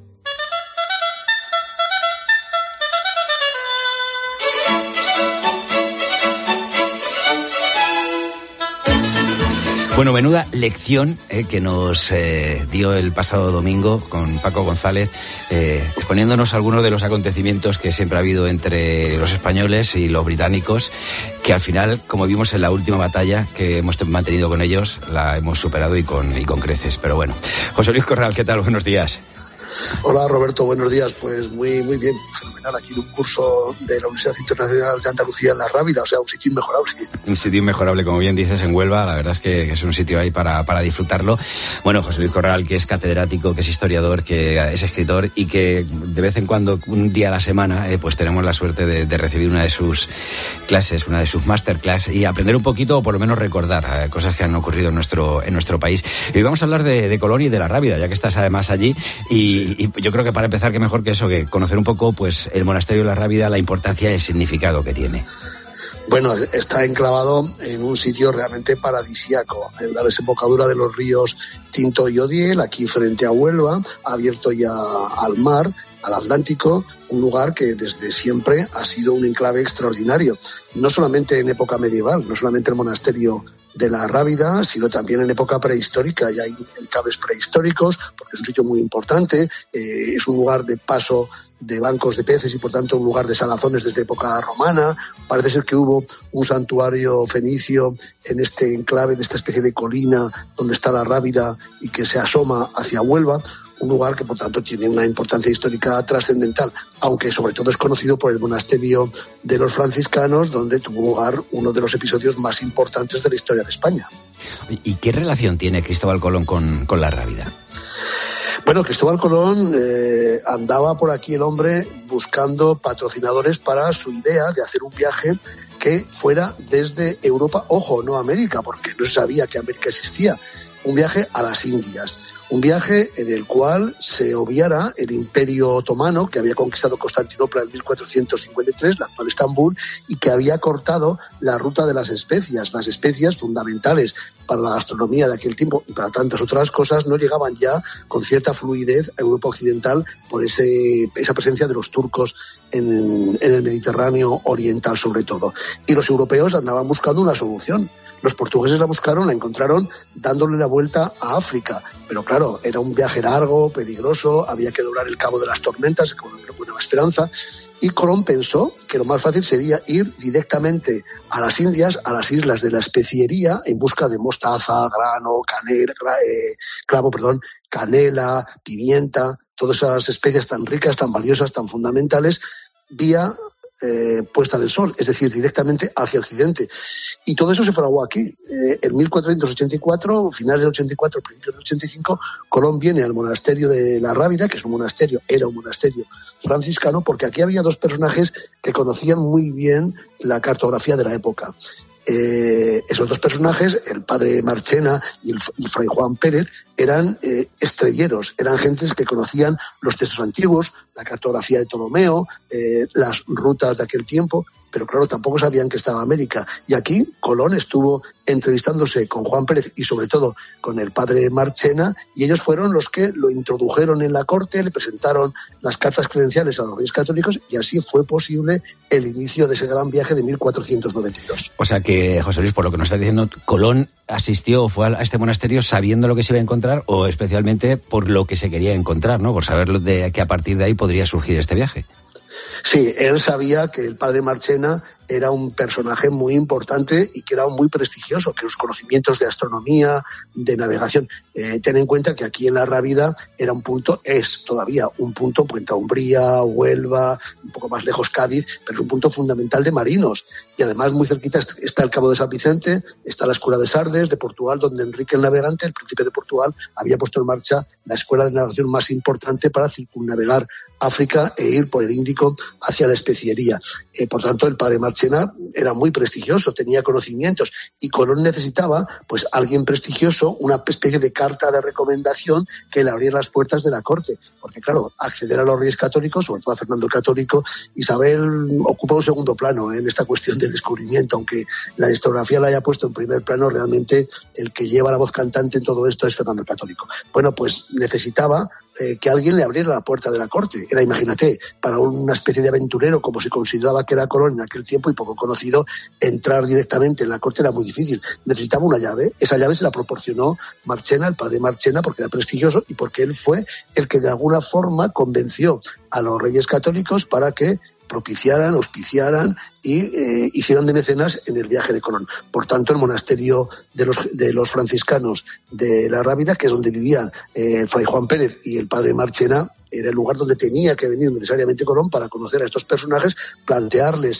Bueno, menuda lección eh, que nos eh, dio el pasado domingo con Paco González, eh, exponiéndonos algunos de los acontecimientos que siempre ha habido entre los españoles y los británicos, que al final, como vimos en la última batalla que hemos mantenido con ellos, la hemos superado y con, y con creces. Pero bueno, José Luis Corral, ¿qué tal? Buenos días. Hola Roberto, buenos días. Pues muy muy bien, fenomenal. Aquí en un curso de la Universidad Internacional de Andalucía en La Rábida, o sea, un sitio inmejorable. Un sitio inmejorable, como bien dices, en Huelva. La verdad es que es un sitio ahí para, para disfrutarlo. Bueno, José Luis Corral, que es catedrático, que es historiador, que es escritor y que de vez en cuando, un día a la semana, eh, pues tenemos la suerte de, de recibir una de sus clases, una de sus masterclass y aprender un poquito, o por lo menos recordar eh, cosas que han ocurrido en nuestro, en nuestro país. Y hoy vamos a hablar de, de Colón y de La Rábida, ya que estás además allí. Y, y yo creo que para empezar, que mejor que eso, que conocer un poco pues el monasterio de La Rábida, la importancia y el significado que tiene. Bueno, está enclavado en un sitio realmente paradisíaco, en la desembocadura de los ríos Tinto y Odiel, aquí frente a Huelva, abierto ya al mar, al Atlántico, un lugar que desde siempre ha sido un enclave extraordinario, no solamente en época medieval, no solamente el monasterio de La Rábida, sino también en época prehistórica, y hay enclaves prehistóricos, porque es un sitio muy importante, eh, es un lugar de paso de bancos de peces y por tanto un lugar de salazones desde época romana. Parece ser que hubo un santuario fenicio en este enclave, en esta especie de colina donde está La Rábida y que se asoma hacia Huelva, un lugar que por tanto tiene una importancia histórica trascendental, aunque sobre todo es conocido por el monasterio de los franciscanos, donde tuvo lugar uno de los episodios más importantes de la historia de España. ¿Y qué relación tiene Cristóbal Colón con, con La Rábida? Bueno, Cristóbal Colón eh, andaba por aquí el hombre buscando patrocinadores para su idea de hacer un viaje que fuera desde Europa, ojo, no América, porque no se sabía que América existía, un viaje a las Indias. Un viaje en el cual se obviara el Imperio Otomano, que había conquistado Constantinopla en mil cuatrocientos cincuenta y tres, la actual Estambul, y que había cortado la ruta de las especias. Las especias fundamentales para la gastronomía de aquel tiempo y para tantas otras cosas no llegaban ya con cierta fluidez a Europa Occidental por ese, esa presencia de los turcos en, en el Mediterráneo oriental sobre todo. Y los europeos andaban buscando una solución. Los portugueses la buscaron, la encontraron dándole la vuelta a África. Pero claro, era un viaje largo, peligroso, había que doblar el Cabo de las Tormentas, el Cabo de Nueva Esperanza, y Colón pensó que lo más fácil sería ir directamente a las Indias, a las islas de la especiería, en busca de mostaza, grano, canela, eh, clavo, perdón, canela, pimienta, todas esas especias tan ricas, tan valiosas, tan fundamentales, vía Eh, puesta del sol, es decir, directamente hacia Occidente. Y todo eso se fraguó aquí. Eh, en mil cuatrocientos ochenta y cuatro, finales del ochenta y cuatro, principios del ochenta y cinco, Colón viene al monasterio de La Rábida, que es un monasterio, era un monasterio franciscano, porque aquí había dos personajes que conocían muy bien la cartografía de la época. Eh, esos dos personajes, el padre Marchena y el y fray Juan Pérez, eran eh, estrelleros, eran gentes que conocían los textos antiguos, la cartografía de Ptolomeo, eh, las rutas de aquel tiempo, pero claro, tampoco sabían que estaba América. Y aquí Colón estuvo entrevistándose con Juan Pérez y sobre todo con el padre Marchena, y ellos fueron los que lo introdujeron en la corte, le presentaron las cartas credenciales a los reyes católicos y así fue posible el inicio de ese gran viaje de mil cuatrocientos noventa y dos. O sea que, José Luis, por lo que nos estás diciendo, Colón asistió o fue a este monasterio sabiendo lo que se iba a encontrar o especialmente por lo que se quería encontrar, ¿no? Por saber de que a partir de ahí podría surgir este viaje. Sí, él sabía que el padre Marchena era un personaje muy importante y que era muy prestigioso, que los conocimientos de astronomía, de navegación, eh, ten en cuenta que aquí en la Rábida era un punto, es todavía un punto, Puerto Umbría, Huelva, un poco más lejos Cádiz, pero es un punto fundamental de marinos. Y además muy cerquita está el Cabo de San Vicente, está la Escuela de Sardes de Portugal, donde Enrique el Navegante, el príncipe de Portugal, había puesto en marcha la escuela de navegación más importante para circunnavegar África e ir por el Índico hacia la especiería. Eh, por tanto, el padre Marchena era muy prestigioso, tenía conocimientos, y Colón necesitaba pues alguien prestigioso, una especie de carta de recomendación que le abriera las puertas de la corte. Porque claro, acceder a los reyes católicos, sobre todo a Fernando el Católico, Isabel ocupa un segundo plano en esta cuestión del descubrimiento, aunque la historiografía la haya puesto en primer plano, realmente el que lleva la voz cantante en todo esto es Fernando el Católico. Bueno, pues necesitaba eh, que alguien le abriera la puerta de la corte. Era, imagínate, para una especie de aventurero, como se consideraba que era Colón en aquel tiempo y poco conocido, entrar directamente en la corte era muy difícil. Necesitaba una llave. Esa llave se la proporcionó Marchena, el padre Marchena, porque era prestigioso y porque él fue el que de alguna forma convenció a los reyes católicos para que propiciaran, auspiciaran y eh, hicieron de mecenas en el viaje de Colón. Por tanto, el monasterio de los, de los franciscanos de la Rábida, que es donde vivían eh, el fray Juan Pérez y el padre Marchena, era el lugar donde tenía que venir necesariamente Colón para conocer a estos personajes, plantearles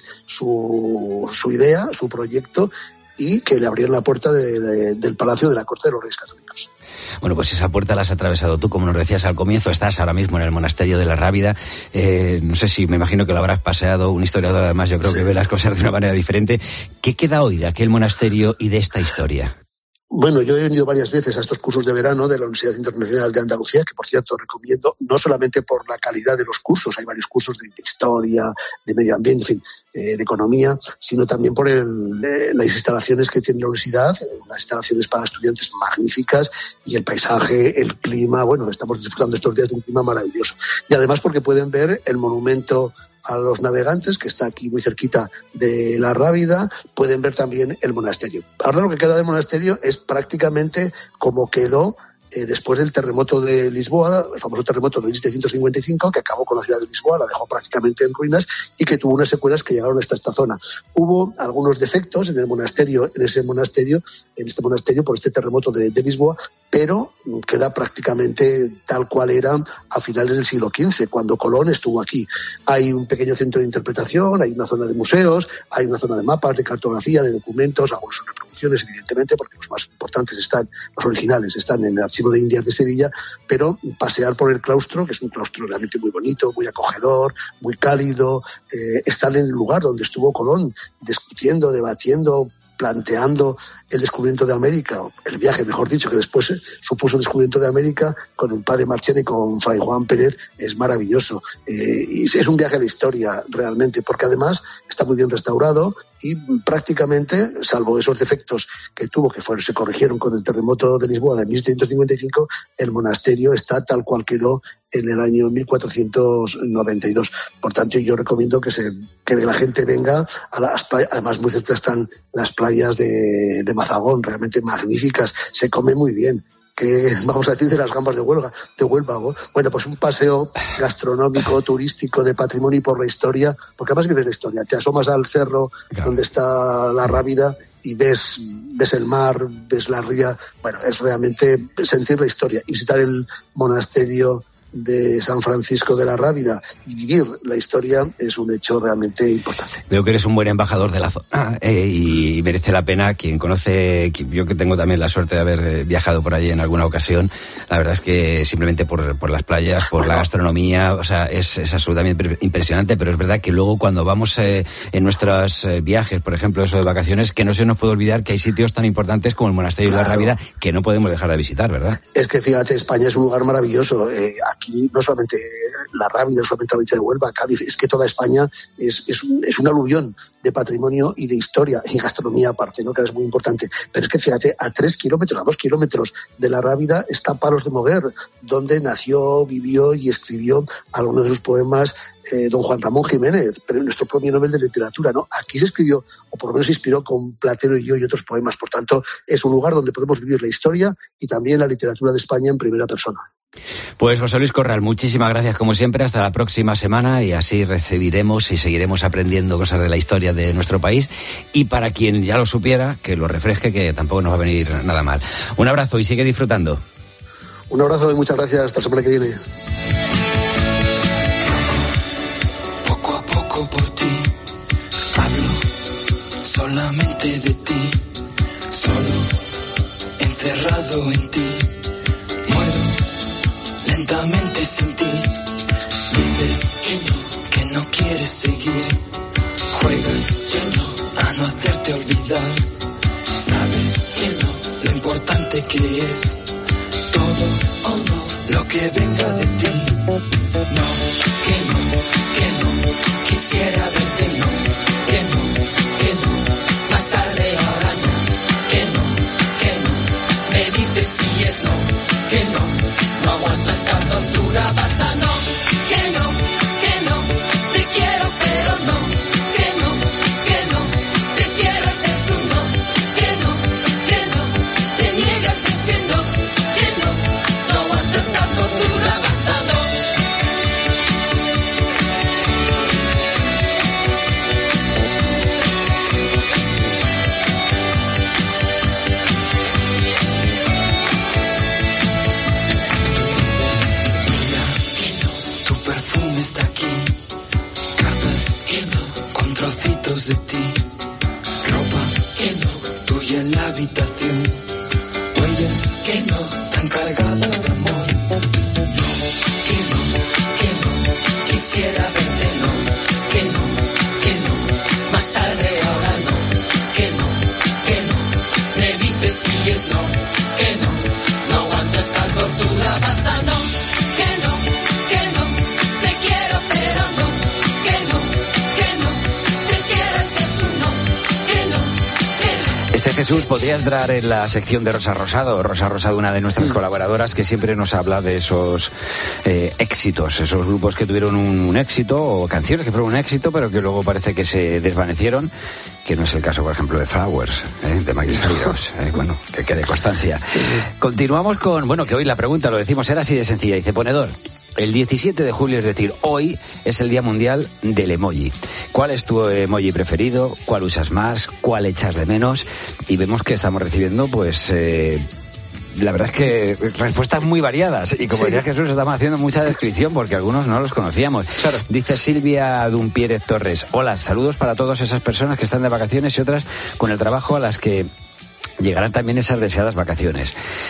su, su idea, su proyecto, y que le abrieran la puerta de, de, del Palacio de la Corte de los Reyes Católicos. Bueno, pues esa puerta la has atravesado tú, como nos decías al comienzo. Estás ahora mismo en el monasterio de la Rábida. Eh, no sé si, me imagino que lo habrás paseado. Un historiador, además, yo creo que ve las cosas de una manera diferente. ¿Qué queda hoy de aquel monasterio y de esta historia? Bueno, yo he venido varias veces a estos cursos de verano de la Universidad Internacional de Andalucía, que por cierto recomiendo, no solamente por la calidad de los cursos, hay varios cursos de historia, de medio ambiente, en fin, eh, de economía, sino también por el, eh, las instalaciones que tiene la universidad, unas instalaciones para estudiantes magníficas, y el paisaje, el clima. Bueno, estamos disfrutando estos días de un clima maravilloso. Y además porque pueden ver el monumento a los navegantes, que está aquí muy cerquita de la Rábida. Pueden ver también el monasterio. Ahora lo que queda del monasterio es prácticamente como quedó eh, después del terremoto de Lisboa, el famoso terremoto de mil setecientos cincuenta y cinco, que acabó con la ciudad de Lisboa, la dejó prácticamente en ruinas y que tuvo unas secuelas que llegaron hasta esta zona. Hubo algunos defectos en el monasterio, en ese monasterio, en este monasterio por este terremoto de, de Lisboa, pero queda prácticamente tal cual era a finales del siglo quince, cuando Colón estuvo aquí. Hay un pequeño centro de interpretación, hay una zona de museos, hay una zona de mapas, de cartografía, de documentos, algunos son reproducciones, evidentemente, porque los más importantes están, los originales están en el Archivo de Indias de Sevilla, pero pasear por el claustro, que es un claustro realmente muy bonito, muy acogedor, muy cálido, eh, estar en el lugar donde estuvo Colón, discutiendo, debatiendo, planteando el descubrimiento de América, el viaje, mejor dicho, que después supuso el descubrimiento de América con el padre Marchena y con fray Juan Pérez, es maravilloso. Eh, y es un viaje a la historia, realmente, porque además está muy bien restaurado y prácticamente, salvo esos defectos que tuvo, que fueron, se corrigieron con el terremoto de Lisboa de mil setecientos cincuenta y cinco, el monasterio está tal cual quedó en el año mil cuatrocientos noventa y dos. Por tanto, yo recomiendo que se que la gente venga a las playas. Además, muy cerca están las playas de, de Mazagón, realmente magníficas. Se come muy bien. Que vamos a decir de las gambas de Huelva, de Huelva, ¿no? Bueno, pues un paseo gastronómico, turístico, de patrimonio y por la historia, porque además vives la historia. Te asomas al cerro claro. donde está la Rábida y ves, ves el mar, ves la ría. Bueno, es realmente sentir la historia y visitar el monasterio de San Francisco de la Rábida y vivir la historia es un hecho realmente importante. Veo que eres un buen embajador de la zona eh, y merece la pena. Quien conoce, yo que tengo también la suerte de haber viajado por allí en alguna ocasión, la verdad es que simplemente por, por las playas, por la gastronomía, o sea, es, es absolutamente impresionante, pero es verdad que luego cuando vamos eh, en nuestros eh, viajes, por ejemplo, eso de vacaciones, que no se nos puede olvidar que hay sitios tan importantes como el Monasterio claro. de la Rábida que no podemos dejar de visitar, ¿verdad? Es que fíjate, España es un lugar maravilloso. Eh, aquí no solamente la Rábida, no solamente la provincia de Huelva, Cádiz, es que toda España es, es, un, es un aluvión de patrimonio y de historia y gastronomía aparte, ¿no? Que es muy importante. Pero es que fíjate, a tres kilómetros, a dos kilómetros de la Rábida está Palos de Moguer, donde nació, vivió y escribió algunos de sus poemas eh, don Juan Ramón Jiménez, pero nuestro premio Nobel de Literatura, ¿no? Aquí se escribió, o por lo menos se inspiró con Platero y yo y otros poemas. Por tanto, es un lugar donde podemos vivir la historia y también la literatura de España en primera persona. Pues José Luis Corral, muchísimas gracias como siempre, hasta la próxima semana y así recibiremos y seguiremos aprendiendo cosas de la historia de nuestro país y para quien ya lo supiera, que lo refresque, que tampoco nos va a venir nada mal. Un abrazo y sigue disfrutando. Un abrazo y muchas gracias, hasta la semana que viene. Poco a poco por ti, hablo solamente de ti, solo encerrado en ti. Lentamente sin ti, dices que no, que no quieres seguir, juegas a no hacerte olvidar, sabes que no, lo importante que es, todo o no, lo que venga de ti, no, que no, que no, quisiera verte, no, que no, que no, más tarde ahora no, que no, que no, me dices si es no, que no. No aguanto esta tortura, basta, no, que no, que no, te quiero pero no, que no, que no, te quiero es un no, que no, que no, te niegas es que no, que no, no aguanto esta tortura, basta, no. De ti, ropa que no, tuya en la habitación, huellas que no, tan cargadas de amor, no, que no, que no, quisiera verte, no, que no, que no, más tarde ahora no, que no, que no, me dices si es no, que no, no aguanto esta tortura, basta, no, que no, que no, te quiero pero no, que no, que no, te quieres es un no, que no, que no. Este Jesús podría entrar en la sección de Rosa Rosado, Rosa Rosado, una de nuestras mm. colaboradoras que siempre nos habla de esos eh, éxitos, esos grupos que tuvieron un, un éxito o canciones que fueron un éxito pero que luego parece que se desvanecieron, que no es el caso, por ejemplo, de Flowers, ¿eh? de Miley Cyrus, ¿eh? bueno, que quede constancia. Sí, sí. Continuamos con, bueno, que hoy la pregunta, lo decimos, era así de sencilla, dice Ponedor. El diecisiete de julio, es decir, hoy es el Día Mundial del Emoji. ¿Cuál es tu emoji preferido? ¿Cuál usas más? ¿Cuál echas de menos? Y vemos que estamos recibiendo, pues, eh, la verdad es que respuestas muy variadas. Y como sí. decía Jesús, estamos haciendo mucha descripción porque algunos no los conocíamos. Claro. Dice Silvia Dumpierez Torres. Hola, saludos para todas esas personas que están de vacaciones y otras con el trabajo a las que llegarán también esas deseadas vacaciones.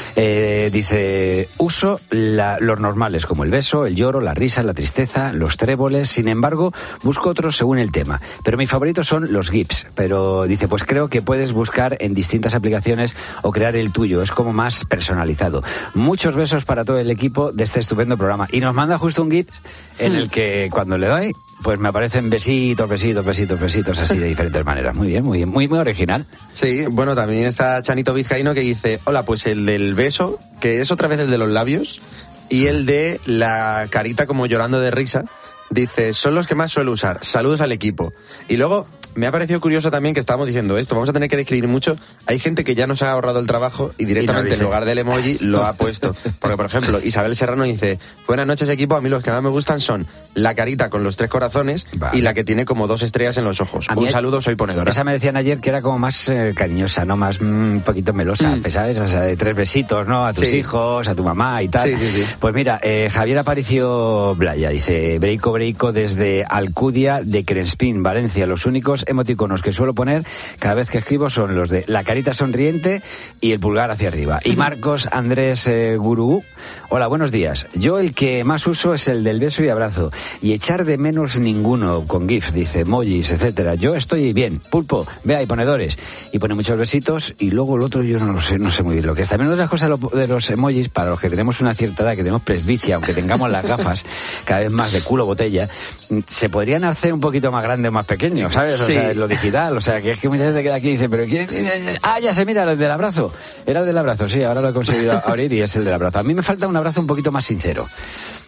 Eh, dice, uso la, los normales como el beso, el lloro, la risa, la tristeza, los tréboles. Sin embargo, busco otros según el tema. Pero mis favoritos son los GIFs. Pero dice, pues creo que puedes buscar en distintas aplicaciones o crear el tuyo. Es como más personalizado. Muchos besos para todo el equipo de este estupendo programa. Y nos manda justo un GIF en el que cuando le doy, pues me aparecen besitos, besitos, besitos, besitos, así de diferentes maneras. Muy bien, muy bien, muy, muy original. Sí, bueno, también está Chanito Vizcaíno que dice, hola, pues el del beso, que es otra vez el de los labios, y el de la carita como llorando de risa, dice, son los que más suelo usar. Saludos al equipo. Y luego me ha parecido curioso también que estábamos diciendo esto, vamos a tener que describir mucho. Hay gente que ya nos ha ahorrado el trabajo y directamente y no en lugar del emoji lo ha puesto. Porque, por ejemplo, Isabel Serrano dice, buenas noches equipo, a mí los que más me gustan son la carita con los tres corazones vale. y la que tiene como dos estrellas en los ojos. Un saludo, soy ponedora. Esa me decían ayer que era como más eh, cariñosa, ¿no? Más un mm, poquito melosa, mm. ¿sabes? O sea, de tres besitos, ¿no? A tus sí. hijos, a tu mamá y tal. Sí, sí, sí. Pues mira, eh, Javier Aparicio Blaya dice, Breico Breico desde Alcudia de Crespín, Valencia. Los únicos emoticonos que suelo poner cada vez que escribo son los de la carita sonriente y el pulgar hacia arriba. Y Marcos Andrés eh, Gurú, hola, buenos días. Yo el que más uso es el del beso y abrazo. Y echar de menos ninguno con GIF, dice, emojis, etcétera. Yo estoy bien. Pulpo, vea, y ponedores. Y pone muchos besitos y luego el otro yo no lo sé, no sé muy bien lo que es. También otras cosas de los emojis, para los que tenemos una cierta edad, que tenemos presbicia, aunque tengamos las gafas cada vez más de culo botella, se podrían hacer un poquito más grandes o más pequeños, ¿sabes? O sí. sea, lo digital. O sea, que es que muchas veces queda aquí y dice, pero ¿quién? Ah, ya se mira, el del abrazo. Era el del abrazo, sí, ahora lo he conseguido abrir y es el del abrazo. A mí me falta un abrazo un poquito más sincero.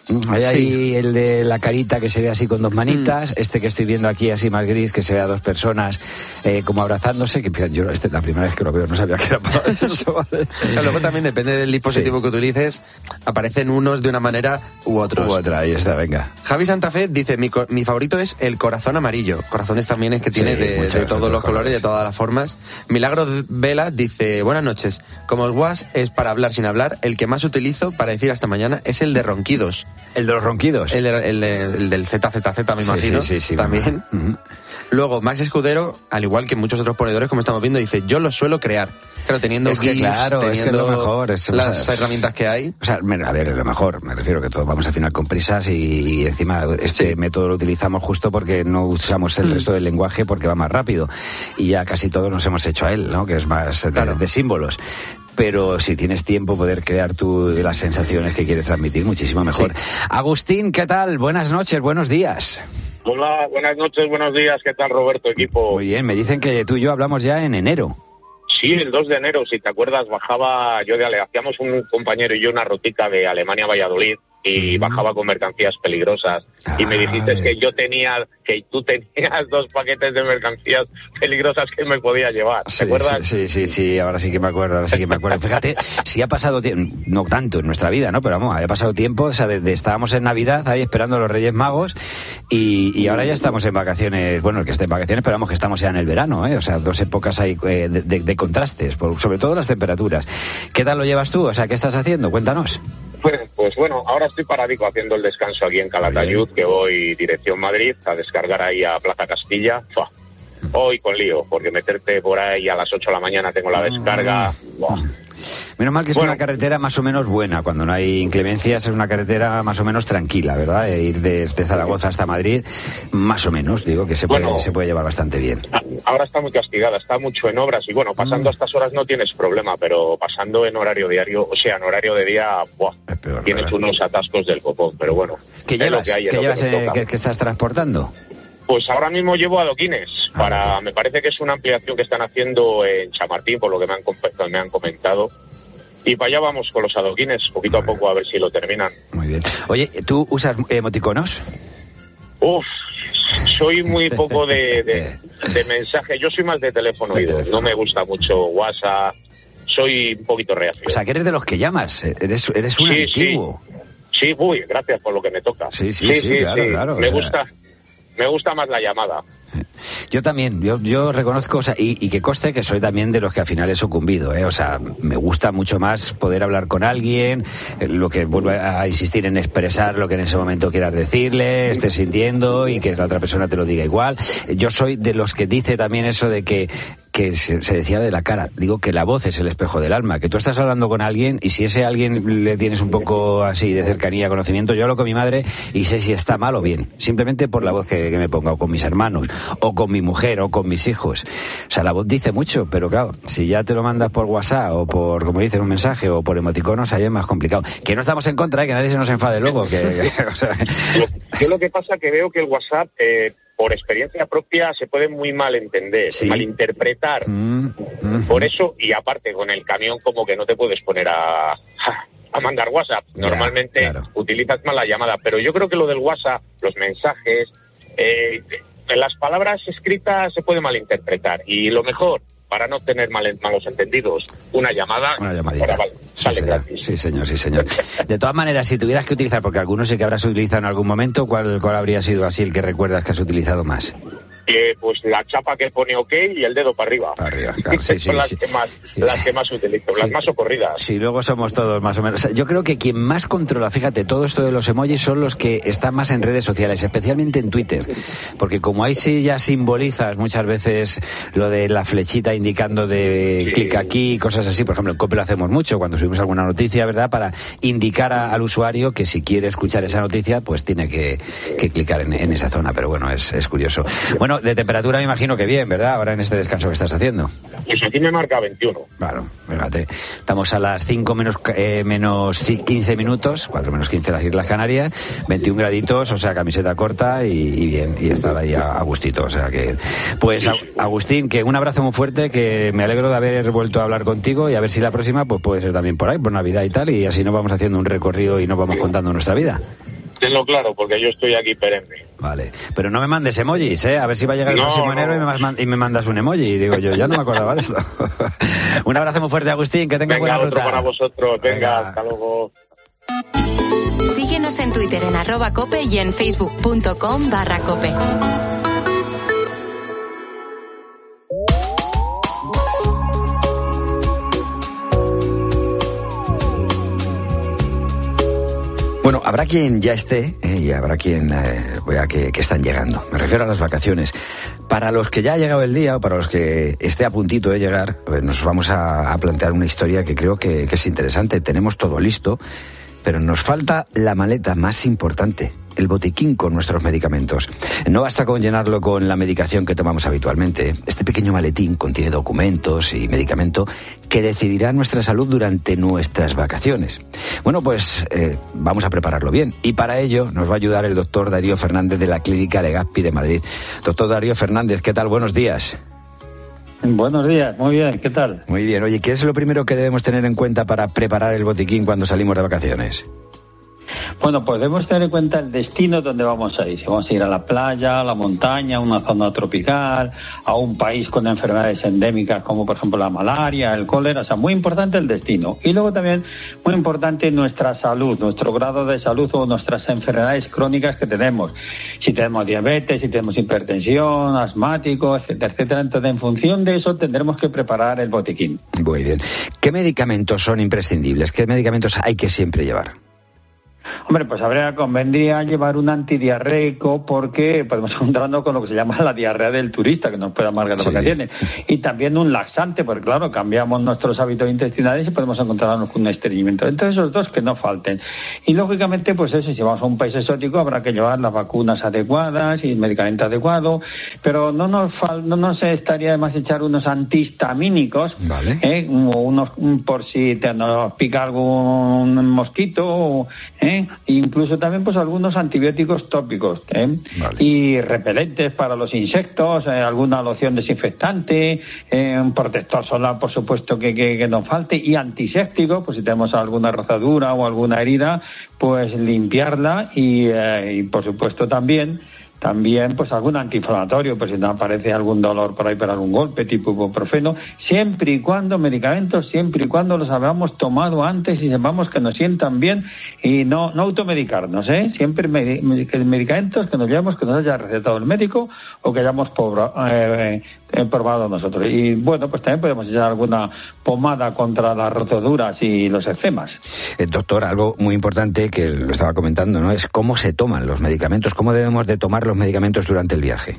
Hay Sí. ahí el de la carita que se ve así con dos manitas, mm. este que estoy viendo aquí así más gris, que se ve a dos personas eh, como abrazándose, que yo este, la primera vez que lo veo no sabía que era para eso. ¿Vale? Claro, luego también depende del dispositivo sí. que utilices, aparecen unos de una manera u otros. U otra, ahí está, venga. Javi Santa Fe dice, mi, mi favorito es el corazón amarillo. Corazones también es que tiene sí, de, de todos los colores, de todas las formas. Milagros Vela dice, buenas noches, como el WhatsApp es para hablar sin hablar, el que más utilizo para decir hasta mañana es el de ronquidos. ¿El de los ronquidos? El, el, el, el del Z Z Z, me sí, imagino, sí, sí, sí, también. Uh-huh. Luego, Max Escudero, al igual que muchos otros ponedores, como estamos viendo, dice, yo lo suelo crear. Claro, teniendo es que, GIFs, claro, teniendo es que es lo mejor, es, las o sea, herramientas que hay. O sea, a ver, lo mejor, me refiero que todos vamos al final con prisas y, y encima este sí. método lo utilizamos justo porque no usamos el mm. resto del lenguaje porque va más rápido. Y ya casi todos nos hemos hecho a él, ¿no? Que es más claro. de, de símbolos. Pero si tienes tiempo, poder crear tú las sensaciones que quieres transmitir, muchísimo mejor. Sí. Agustín, ¿qué tal? Buenas noches, buenos días. Hola, buenas noches, buenos días. ¿Qué tal, Roberto, equipo? Muy bien, me dicen que tú y yo hablamos ya en enero. Sí, el dos de enero, si te acuerdas, bajaba yo de Ale, hacíamos un compañero y yo una rutica de Alemania a Valladolid y mm. bajaba con mercancías peligrosas. Ah, y me dijiste vale. que yo tenía, que tú tenías dos paquetes de mercancías peligrosas que me podía llevar. ¿Te sí, acuerdas? Sí, sí, sí, sí, ahora sí que me acuerdo, ahora sí que me acuerdo. Fíjate, si ha pasado tiempo, no tanto en nuestra vida, ¿no? Pero vamos, había pasado tiempo, o sea, desde estábamos en Navidad ahí esperando a los Reyes Magos y, y ahora ya estamos en vacaciones, bueno, el que esté en vacaciones, pero vamos que estamos ya en el verano, ¿eh? O sea, dos épocas ahí eh, de, de, de contrastes, por, sobre todo las temperaturas. ¿Qué tal lo llevas tú? O sea, ¿qué estás haciendo? Cuéntanos. Pues, pues bueno, ahora estoy paradico haciendo el descanso aquí en Calatayud, que voy dirección Madrid a descargar ahí a Plaza Castilla. ¡Fua! Hoy con lío, porque meterte por ahí a las ocho de la mañana tengo la descarga. ¡Fua! Menos mal que es bueno. una carretera más o menos buena, cuando no hay inclemencias es una carretera más o menos tranquila, ¿verdad? E ir desde Zaragoza hasta Madrid, más o menos, digo que se puede, bueno, se puede llevar bastante bien. Ahora está muy castigada, está mucho en obras y bueno, pasando mm. a estas horas no tienes problema, pero pasando en horario diario, o sea, en horario de día, ¡buah! Peor, tienes ¿verdad? Unos atascos del copón, pero bueno. ¿Qué llevas? Lo que hay, ¿Qué, llevas que, eh, que, que estás transportando? Pues ahora mismo llevo adoquines, ah, para, okay. me parece que es una ampliación que están haciendo en Chamartín, por lo que me han, me han comentado. Y para allá vamos con los adoquines, poquito a poco, a ver si lo terminan. Muy bien. Oye, ¿tú usas emoticonos? Uf, soy muy poco de, de, de mensaje. Yo soy más de teléfono oído. No me gusta mucho WhatsApp. Soy un poquito reacio. O sea, que eres de los que llamas. Eres, eres un sí, antiguo. Sí. sí, uy, gracias por lo que me toca. Sí, sí, sí, sí, sí claro, sí. claro. Me o sea... gusta... Me gusta más la llamada. Yo también, yo, yo reconozco, o sea, y, y que conste que soy también de los que al final he sucumbido, ¿eh? O sea, me gusta mucho más poder hablar con alguien, lo que vuelvo a insistir en expresar lo que en ese momento quieras decirle, estés sintiendo y que la otra persona te lo diga igual. Yo soy de los que dice también eso de que que se, se decía de la cara, digo que la voz es el espejo del alma, que tú estás hablando con alguien y si ese alguien le tienes un poco así de cercanía, conocimiento, yo hablo con mi madre y sé si está mal o bien, simplemente por la voz que, que me ponga, o con mis hermanos, o con mi mujer, o con mis hijos. O sea, la voz dice mucho, pero claro, si ya te lo mandas por WhatsApp, o por, como dices, un mensaje, o por emoticonos, ahí es más complicado. Que no estamos en contra, ¿eh? Que nadie se nos enfade luego. Que, que, o sea... Yo lo que pasa es que veo que el WhatsApp... Eh... por experiencia propia se puede muy mal entender, ¿sí? malinterpretar. Mm, mm, por eso, y aparte con el camión como que no te puedes poner a, a mandar WhatsApp. Normalmente yeah, claro. utilizas más la llamada, pero yo creo que lo del WhatsApp, los mensajes, eh, en las palabras escritas se puede malinterpretar. Y lo mejor, para no tener mal, malos entendidos, una llamada. Una llamadita. Para, sí, señor. sí, señor, sí, señor. De todas maneras, si tuvieras que utilizar, porque algunos sí que habrás utilizado en algún momento, ¿cuál, cuál habría sido así el que recuerdas que has utilizado más? Eh, pues la chapa que pone OK y el dedo para arriba. Para arriba, claro. Sí, sí, son las, sí. Que más, sí, las que más utilizo, sí. Las más ocurridas. Sí, luego somos todos más o menos. O sea, yo creo que quien más controla, fíjate, todo esto de los emojis son los que están más en redes sociales, especialmente en Twitter. Porque como ahí sí ya simbolizas muchas veces lo de la flechita indicando de sí. clic aquí, cosas así. Por ejemplo, en COPE lo hacemos mucho cuando subimos alguna noticia, ¿verdad? Para indicar a, al usuario que si quiere escuchar esa noticia, pues tiene que, que clicar en, en esa zona. Pero bueno, es, es curioso. Bueno, de temperatura me imagino que bien, ¿verdad? Ahora en este descanso que estás haciendo. Pues aquí me marca veintiuno. Claro, fíjate. Estamos a las cinco menos, eh, menos quince minutos, cuatro menos quince las Islas Canarias, veintiún graditos, o sea, camiseta corta y, y bien, y estar ahí a, a gustito, o sea que... Pues, a, Agustín, que un abrazo muy fuerte, que me alegro de haber vuelto a hablar contigo y a ver si la próxima pues puede ser también por ahí, por Navidad y tal, y así nos vamos haciendo un recorrido y nos vamos contando nuestra vida. Tenlo claro, porque yo estoy aquí perenne. Vale, pero no me mandes emojis, ¿eh? A ver si va a llegar el No, próximo no. enero y me, man- y me mandas un emoji. Y digo yo, ya no me acordaba de esto. Un abrazo muy fuerte, Agustín, que tenga Venga, buena otro ruta. para vosotros. Venga, Venga. hasta luego. Síguenos en Twitter en arroba cope y en facebook.com barra cope. Bueno, habrá quien ya esté eh, y habrá quien eh, vea que, que están llegando. Me refiero a las vacaciones. Para los que ya ha llegado el día o para los que esté a puntito de llegar, pues nos vamos a, a plantear una historia que creo que, que es interesante. Tenemos todo listo, pero nos falta la maleta más importante, el botiquín con nuestros medicamentos. No basta con llenarlo con la medicación que tomamos habitualmente. Este pequeño maletín contiene documentos y medicamento que decidirá nuestra salud durante nuestras vacaciones. Bueno, pues eh, vamos a prepararlo bien. Y para ello nos va a ayudar el doctor Darío Fernández de la Clínica Legazpi de Madrid. Doctor Darío Fernández, ¿qué tal? Buenos días. Buenos días, muy bien, ¿qué tal? Muy bien. Oye, ¿qué es lo primero que debemos tener en cuenta para preparar el botiquín cuando salimos de vacaciones? Bueno, pues debemos tener en cuenta el destino donde vamos a ir. Si vamos a ir a la playa, a la montaña, a una zona tropical, a un país con enfermedades endémicas como por ejemplo la malaria, el cólera, o sea, muy importante el destino. Y luego también muy importante nuestra salud, nuestro grado de salud o nuestras enfermedades crónicas que tenemos. Si tenemos diabetes, si tenemos hipertensión, asmático, etcétera, etcétera. Entonces, en función de eso tendremos que preparar el botiquín. Muy bien. ¿Qué medicamentos son imprescindibles? ¿Qué medicamentos hay que siempre llevar? Hombre, pues habría, convendría llevar un antidiarreico porque podemos encontrarnos con lo que se llama la diarrea del turista, que nos puede amargar las Sí. vacaciones. Y también un laxante, porque claro, cambiamos nuestros hábitos intestinales y podemos encontrarnos con un estreñimiento. Entonces esos dos que no falten. Y lógicamente, pues eso, si vamos a un país exótico habrá que llevar las vacunas adecuadas y el medicamento adecuado, pero no nos fal- no nos estaría de más echar unos antihistamínicos, Vale. ¿eh? O unos por si te nos pica algún mosquito, ¿eh? Incluso también pues algunos antibióticos tópicos, ¿eh? Vale. Y repelentes para los insectos, eh, alguna loción desinfectante, eh, un protector solar por supuesto que, que, que nos falte, y antiséptico, pues si tenemos alguna rozadura o alguna herida, pues limpiarla y, eh, y por supuesto también También, pues algún antiinflamatorio, pues si no aparece algún dolor por ahí, por algún golpe, tipo ibuprofeno, siempre y cuando medicamentos, siempre y cuando los habamos tomado antes y sepamos que nos sientan bien y no, no automedicarnos, ¿eh? Siempre med- medicamentos que nos llevemos, que nos haya recetado el médico o que hayamos pobra, eh, eh, probado nosotros. Y bueno, pues también podemos echar alguna pomada contra las rozaduras y los eczemas. Eh, doctor, algo muy importante que lo estaba comentando, ¿no? Es cómo se toman los medicamentos, cómo debemos de tomar los medicamentos durante el viaje.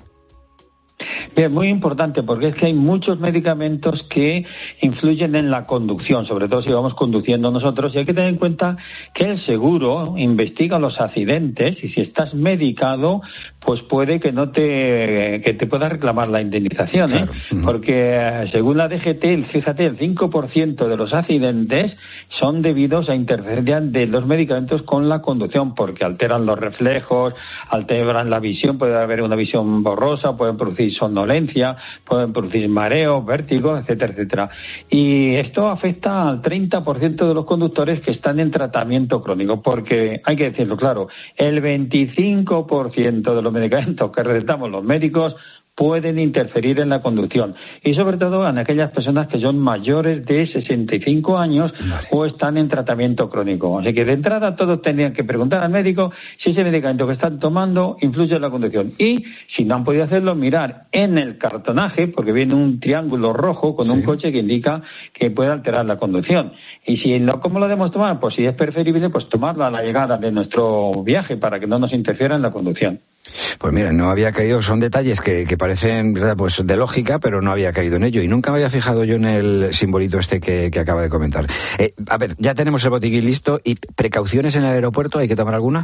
Bien, muy importante, porque es que hay muchos medicamentos que influyen en la conducción, sobre todo si vamos conduciendo nosotros, y hay que tener en cuenta que el seguro investiga los accidentes y si estás medicado, pues puede que no te que te pueda reclamar la indemnización, ¿eh? Claro. Porque eh, según la D G T, fíjate, el cinco por ciento de los accidentes son debidos a interferencia de los medicamentos con la conducción, porque alteran los reflejos, alteran la visión, puede haber una visión borrosa, pueden producir somnolencia, pueden producir mareo, vértigo, etcétera, etcétera. Y esto afecta al treinta por ciento de los conductores que están en tratamiento crónico, porque hay que decirlo claro, el veinticinco por ciento de los medicamentos que recetamos los médicos pueden interferir en la conducción y sobre todo en aquellas personas que son mayores de sesenta y cinco años vale. o están en tratamiento crónico. Así que de entrada todos tendrían que preguntar al médico si ese medicamento que están tomando influye en la conducción y si no han podido hacerlo, mirar en el cartonaje, porque viene un triángulo rojo con sí. un coche que indica que puede alterar la conducción. Y si no, ¿cómo lo debemos tomar? Pues si es preferible, pues tomarlo a la llegada de nuestro viaje para que no nos interfiera en la conducción. Pues mira, no había caído, son detalles que, que parecen pues de lógica, pero no había caído en ello y nunca me había fijado yo en el simbolito este que, que acaba de comentar. Eh, a ver, ya tenemos el botiquín listo y precauciones en el aeropuerto, ¿hay que tomar alguna?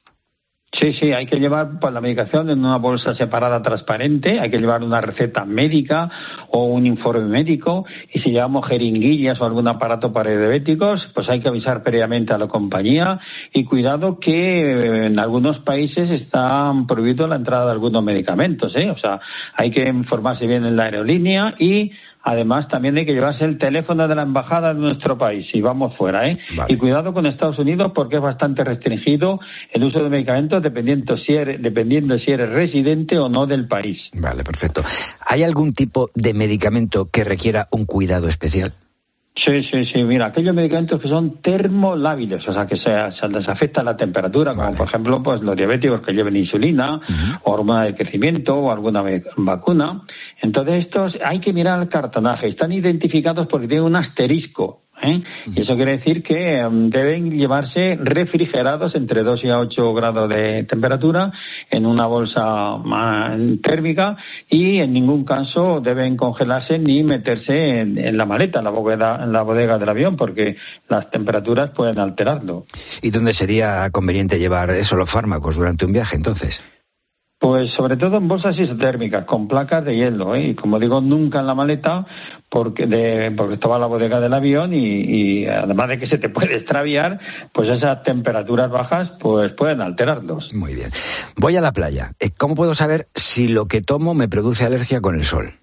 Sí, sí, hay que llevar pues, la medicación en una bolsa separada transparente, hay que llevar una receta médica o un informe médico y si llevamos jeringuillas o algún aparato para diabéticos, pues hay que avisar previamente a la compañía y cuidado que en algunos países están prohibido la entrada de algunos medicamentos, ¿eh? O sea, hay que informarse bien en la aerolínea y Además, también hay que llevarse el teléfono de la embajada de nuestro país si vamos fuera, ¿eh? Vale. Y cuidado con Estados Unidos porque es bastante restringido el uso de medicamentos dependiendo si eres, dependiendo si eres residente o no del país. Vale, perfecto. ¿Hay algún tipo de medicamento que requiera un cuidado especial? Sí, sí, sí. Mira, aquellos medicamentos que son termolábiles, o sea, que se, se les afecta la temperatura, como vale. por ejemplo, pues los diabéticos que lleven insulina, uh-huh. o hormona de crecimiento, o alguna vacuna. Entonces, estos hay que mirar el cartonaje. Están identificados porque tienen un asterisco. ¿Eh? Y eso quiere decir que um, deben llevarse refrigerados entre dos y ocho grados de temperatura en una bolsa más térmica y en ningún caso deben congelarse ni meterse en, en la maleta, en la, bodega, en la bodega del avión, porque las temperaturas pueden alterarlo. ¿Y dónde sería conveniente llevar eso, los fármacos, durante un viaje entonces? Pues sobre todo en bolsas isotérmicas, con placas de hielo, ¿eh? Y como digo, nunca en la maleta, porque de, porque esto va a la bodega del avión y, y además de que se te puede extraviar, pues esas temperaturas bajas pues pueden alterarlos. Muy bien. Voy a la playa. ¿Cómo puedo saber si lo que tomo me produce alergia con el sol?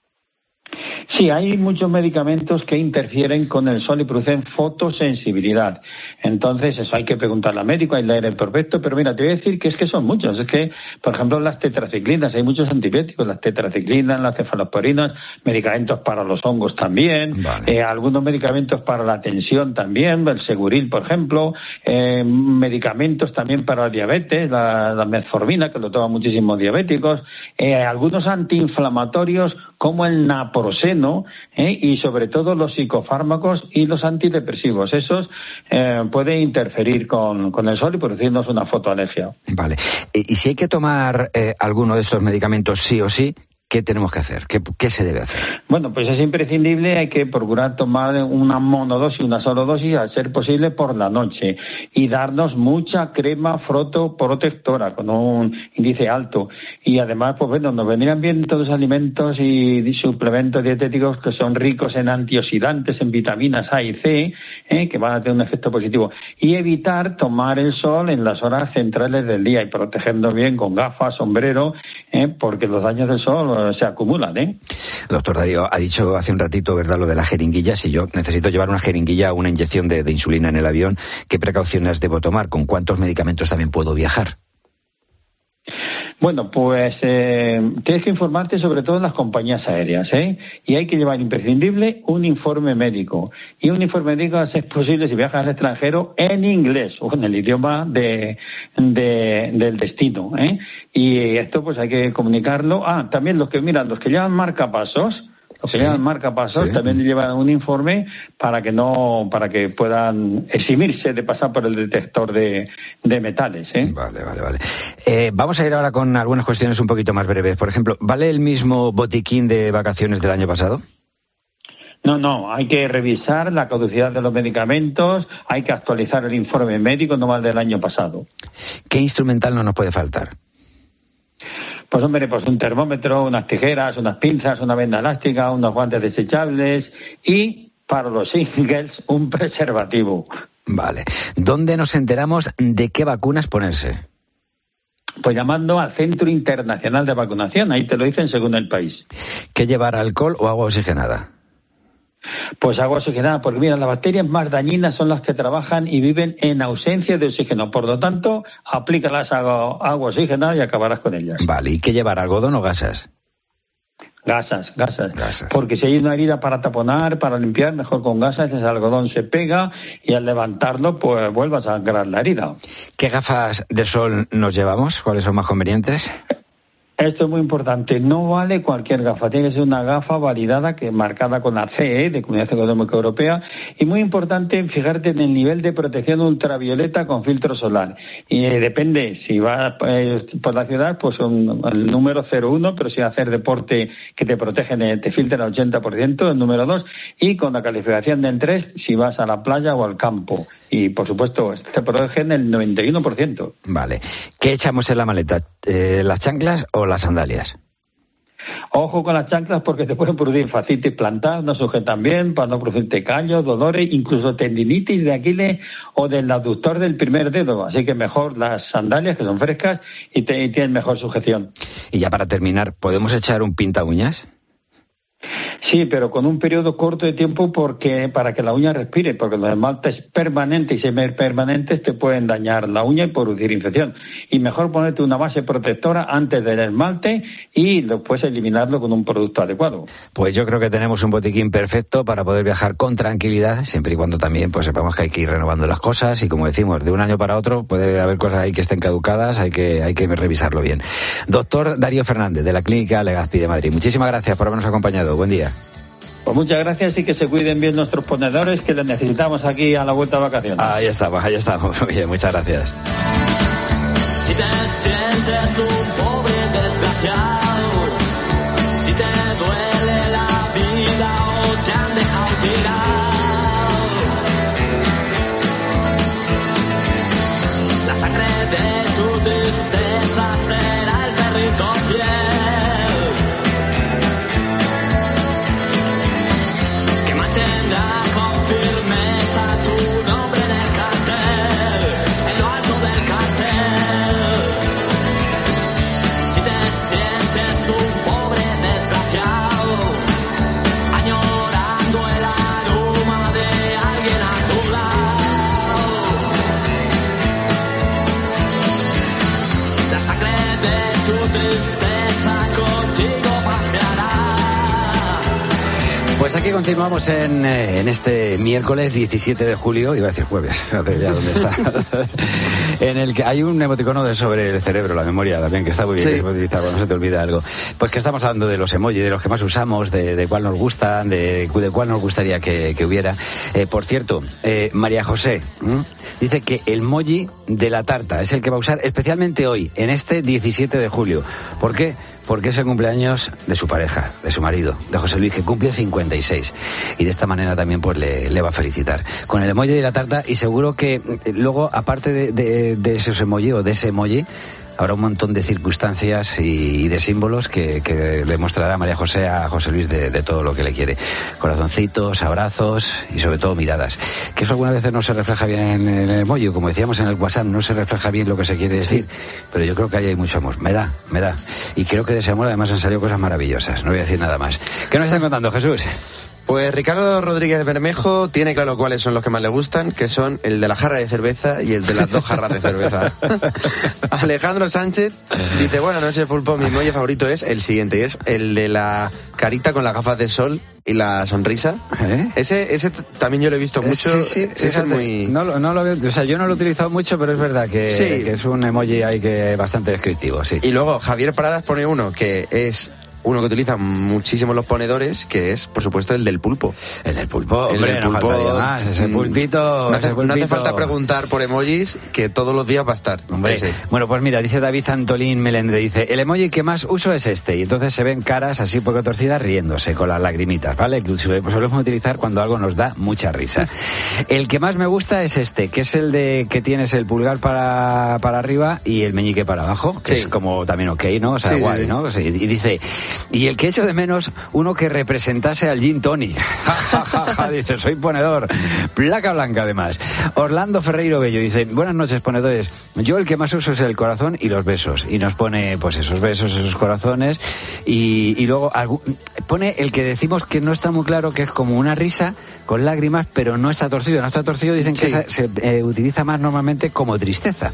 Sí, hay muchos medicamentos que interfieren con el sol y producen fotosensibilidad. Entonces, eso hay que preguntarle al médico, hay que leer el prospecto, pero mira, te voy a decir que es que son muchos. Es que, por ejemplo, las tetraciclinas, hay muchos antibióticos, las tetraciclinas, las cefalosporinas, medicamentos para los hongos también, vale. eh, algunos medicamentos para la tensión también, el Seguril, por ejemplo, eh, medicamentos también para la diabetes, la, la metformina, que lo toman muchísimos diabéticos, eh, algunos antiinflamatorios como el naproxeno, ¿eh? Y sobre todo los psicofármacos y los antidepresivos. Esos eh, pueden interferir con, con el sol y producirnos una fotoalergia. Vale. Y, y si hay que tomar eh, alguno de estos medicamentos sí o sí, ¿qué tenemos que hacer? ¿Qué, qué se debe hacer? Bueno, pues es imprescindible, hay que procurar tomar una monodosis, una solo dosis, al ser posible por la noche, y darnos mucha crema fotoprotectora con un índice alto. Y además, pues bueno, nos vendrían bien todos los alimentos y suplementos dietéticos que son ricos en antioxidantes, en vitaminas A y C, ¿eh? que van a tener un efecto positivo. Y evitar tomar el sol en las horas centrales del día y protegernos bien con gafas, sombrero, ¿eh? porque los daños del sol se acumulan, ¿eh? Doctor Darío, ha dicho hace un ratito, ¿verdad?, lo de la jeringuilla. Si yo necesito llevar una jeringuilla o una inyección de, de insulina en el avión, ¿qué precauciones debo tomar? ¿Con cuántos medicamentos también puedo viajar? Bueno, pues eh, tienes que informarte sobre todo en las compañías aéreas, ¿eh? Y hay que llevar imprescindible un informe médico. Y un informe médico, si es posible, si viajas al extranjero, en inglés o en el idioma de, de del destino, ¿eh? Y esto pues hay que comunicarlo. Ah, también los que, mira, los que llevan marcapasos, los que sí, llevan marcapasos sí. también llevan un informe para que no, para que puedan eximirse de pasar por el detector de, de metales, ¿eh? Vale, vale, vale. Eh, vamos a ir ahora con algunas cuestiones un poquito más breves. Por ejemplo, ¿vale el mismo botiquín de vacaciones del año pasado? No, no, hay que revisar la caducidad de los medicamentos, hay que actualizar el informe médico, no más del año pasado. ¿Qué instrumental no nos puede faltar? Pues hombre, pues un termómetro, unas tijeras, unas pinzas, una venda elástica, unos guantes desechables y, para los singles, un preservativo. Vale. ¿Dónde nos enteramos de qué vacunas ponerse? Pues llamando al Centro Internacional de Vacunación, ahí te lo dicen según el país. ¿Qué llevar, alcohol o agua oxigenada? Pues agua oxigenada, porque mira, las bacterias más dañinas son las que trabajan y viven en ausencia de oxígeno. Por lo tanto, aplícalas a agua oxigenada y acabarás con ellas. Vale, ¿y qué llevar, algodón o gasas? Gasas, gasas, gasas. Porque si hay una herida para taponar, para limpiar, mejor con gasas, ese algodón se pega y al levantarlo, pues vuelvas a sangrar la herida. ¿Qué gafas de sol nos llevamos? ¿Cuáles son más convenientes? Esto es muy importante. No vale cualquier gafa. Tiene que ser una gafa validada, que marcada con la C E, de Comunidad Económica Europea. Y muy importante, fijarte en el nivel de protección ultravioleta con filtro solar. Y eh, depende, si vas eh, por la ciudad, pues un, el número cero uno, pero si vas a hacer deporte que te protegen, eh, te filtra el ochenta por ciento, el número dos. Y con la calificación del tres, si vas a la playa o al campo. Y, por supuesto, te protegen el noventa y uno por ciento. Vale. ¿Qué echamos en la maleta? Eh, ¿Las chanclas o las sandalias? Ojo con las chanclas porque te pueden producir fascitis plantar, no sujetan bien, para no producirte callos, dolores, incluso tendinitis de Aquiles o del aductor del primer dedo. Así que mejor las sandalias, que son frescas y, te, y tienen mejor sujeción. Y ya para terminar, ¿podemos echar un pinta uñas? Sí, pero con un periodo corto de tiempo porque para que la uña respire, porque los esmaltes permanentes y semipermanentes te pueden dañar la uña y producir infección. Y mejor ponerte una base protectora antes del esmalte y después eliminarlo con un producto adecuado. Pues yo creo que tenemos un botiquín perfecto para poder viajar con tranquilidad, siempre y cuando también pues sepamos que hay que ir renovando las cosas y, como decimos, de un año para otro puede haber cosas ahí que estén caducadas, hay que hay que revisarlo bien. Doctor Darío Fernández, de la Clínica Legazpi de Madrid, muchísimas gracias por habernos acompañado. Buen día. Pues muchas gracias y que se cuiden bien nuestros ponedores, que les necesitamos aquí a la vuelta de vacaciones. Ahí estamos, ahí estamos. Muy bien, muchas gracias. Si te sientes un pobre desgraciado, si te duele la vida o te han dejado tirado, la sangre de tu tristeza será el perrito fiel. Pues aquí continuamos en, en este miércoles diecisiete de julio, iba a decir jueves, fíjate ya dónde está, en el que hay un emoticono de sobre el cerebro, la memoria también, que está muy bien, sí, que se puede utilizar cuando se te olvida algo. Pues que estamos hablando de los emojis, de los que más usamos, de, de cuál nos gustan, de, de cuál nos gustaría que, que hubiera. Eh, por cierto, eh, María José ¿m? dice que el emoji de la tarta es el que va a usar especialmente hoy, en este diecisiete de julio. ¿Por qué? Porque es el cumpleaños de su pareja, de su marido, de José Luis, que cumple cincuenta y seis. Y de esta manera también pues le, le va a felicitar. Con el emoji de la tarta, y seguro que luego, aparte de, de, de esos emoji o de ese emoji, habrá un montón de circunstancias y, y de símbolos que, que demostrará María José a José Luis de, de todo lo que le quiere. Corazoncitos, abrazos y sobre todo miradas. Que eso algunas veces no se refleja bien en el emoji, como decíamos en el WhatsApp, no se refleja bien lo que se quiere decir, sí, pero yo creo que ahí hay mucho amor. Me da, me da. Y creo que de ese amor además han salido cosas maravillosas. No voy a decir nada más. ¿Qué nos están contando, Jesús? Pues Ricardo Rodríguez Bermejo tiene claro cuáles son los que más le gustan, que son el de la jarra de cerveza y el de las dos jarras de cerveza. Alejandro Sánchez dice, buenas noches, Pulpo, mi emoji favorito es el siguiente, es el de la carita con las gafas de sol y la sonrisa. ¿Eh? Ese ese también yo lo he visto mucho. Sí, sí, ese es muy... No, no lo veo, o sea, yo no lo he utilizado mucho, pero es verdad que, sí, que es un emoji ahí que bastante descriptivo, sí. Y luego Javier Pradas pone uno que es... uno que utilizan muchísimo los ponedores, que es, por supuesto, el del pulpo. El del pulpo, hombre, el del pulpo, no más. Ese pulpito, no hace, ese pulpito. No hace falta preguntar por emojis, que todos los días va a estar. Hombre, ese. Bueno, pues mira, dice David Antolín Melendre, dice, el emoji que más uso es este, y entonces se ven caras así poco torcidas riéndose con las lagrimitas, ¿vale? Que solemos utilizar cuando algo nos da mucha risa. El que más me gusta es este, que es el de que tienes el pulgar para, para arriba y el meñique para abajo, que sí, es como también ok, ¿no? O sea, sí, guay, sí, ¿no? Sí, y dice, y el que echo de menos, uno que representase al gin tonic. Ja, ja, ja, ja, dice, soy ponedor. Placa blanca, además. Orlando Ferreiro Bello dice, buenas noches, ponedores. Yo el que más uso es el corazón y los besos. Y nos pone, pues, esos besos, esos corazones. Y, y luego algún, pone el que decimos que no está muy claro, que es como una risa con lágrimas, pero no está torcido. No está torcido, dicen sí, que se, se eh, utiliza más normalmente como tristeza.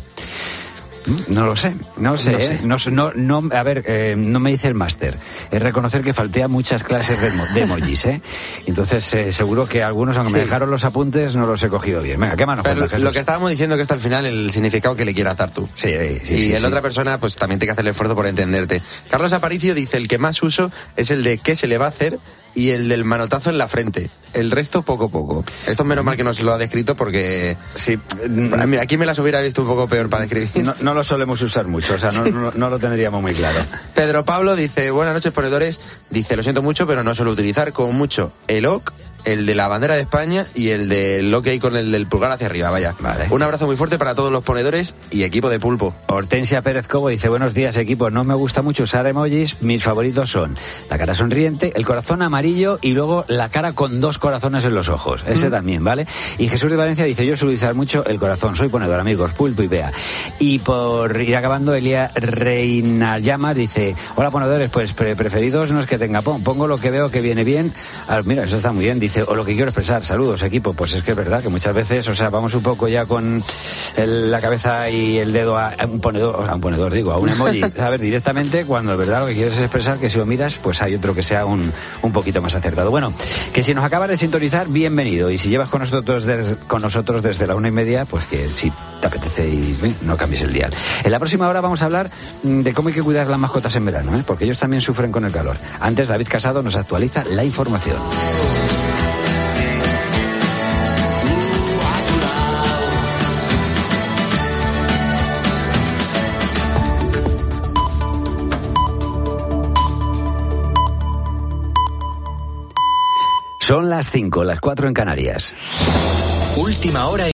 No lo sé, no lo sé, no, sé. ¿eh? no, no, no a ver, eh, no me dice el máster. Es reconocer que falté a muchas clases de, de emojis, ¿eh? Entonces, eh, seguro que algunos, aunque sí, me dejaron los apuntes, no los he cogido bien. Venga, ¿qué mano? Pero lo que estábamos diciendo que está al final el significado que le quieras dar tú. Sí, sí, y sí. la sí. otra persona, pues también tiene que hacer el esfuerzo por entenderte. Carlos Aparicio dice, el que más uso es el de qué se le va a hacer y el del manotazo en la frente. El resto, poco a poco. Esto es menos mal que nos lo ha descrito porque... Sí. Aquí me las hubiera visto un poco peor para describir. No, no lo solemos usar mucho, o sea, no, sí, no, no lo tendríamos muy claro. Pedro Pablo dice, buenas noches, ponedores. Dice, lo siento mucho, pero no suelo utilizar como mucho el ok el de la bandera de España y el del ok con el del pulgar hacia arriba, vaya. Vale. Un abrazo muy fuerte para todos los ponedores y equipo de Pulpo. Hortensia Pérez Cobo dice, buenos días equipo, no me gusta mucho usar emojis, mis favoritos son la cara sonriente, el corazón amarillo y luego la cara con dos corazones en los ojos, ese mm. también, ¿vale? Y Jesús de Valencia dice, yo suelo usar mucho el corazón, soy ponedor, amigos, Pulpo y Bea. Y por ir acabando, Elia Reina Llamas dice, hola ponedores, pues pre- preferidos no es que tenga pon, pongo lo que veo que viene bien, ah, mira, eso está muy bien, dice, o lo que quiero expresar, saludos equipo, pues es que es verdad que muchas veces, o sea, vamos un poco ya con el, la cabeza y el dedo a, a un ponedor, a un ponedor digo, a un emoji, a ver, directamente, cuando de verdad lo que quieres es expresar, que si lo miras, pues hay otro que sea un, un poquito más acertado. Bueno, que si nos acabas de sintonizar, bienvenido, y si llevas con nosotros, des, con nosotros desde la una y media, pues que si te apetece y ¿eh? no cambies el dial. En la próxima hora vamos a hablar de cómo hay que cuidar las mascotas en verano, ¿eh? porque ellos también sufren con el calor. Antes, David Casado nos actualiza la información. Son las cinco, las cuatro en Canarias. Última hora.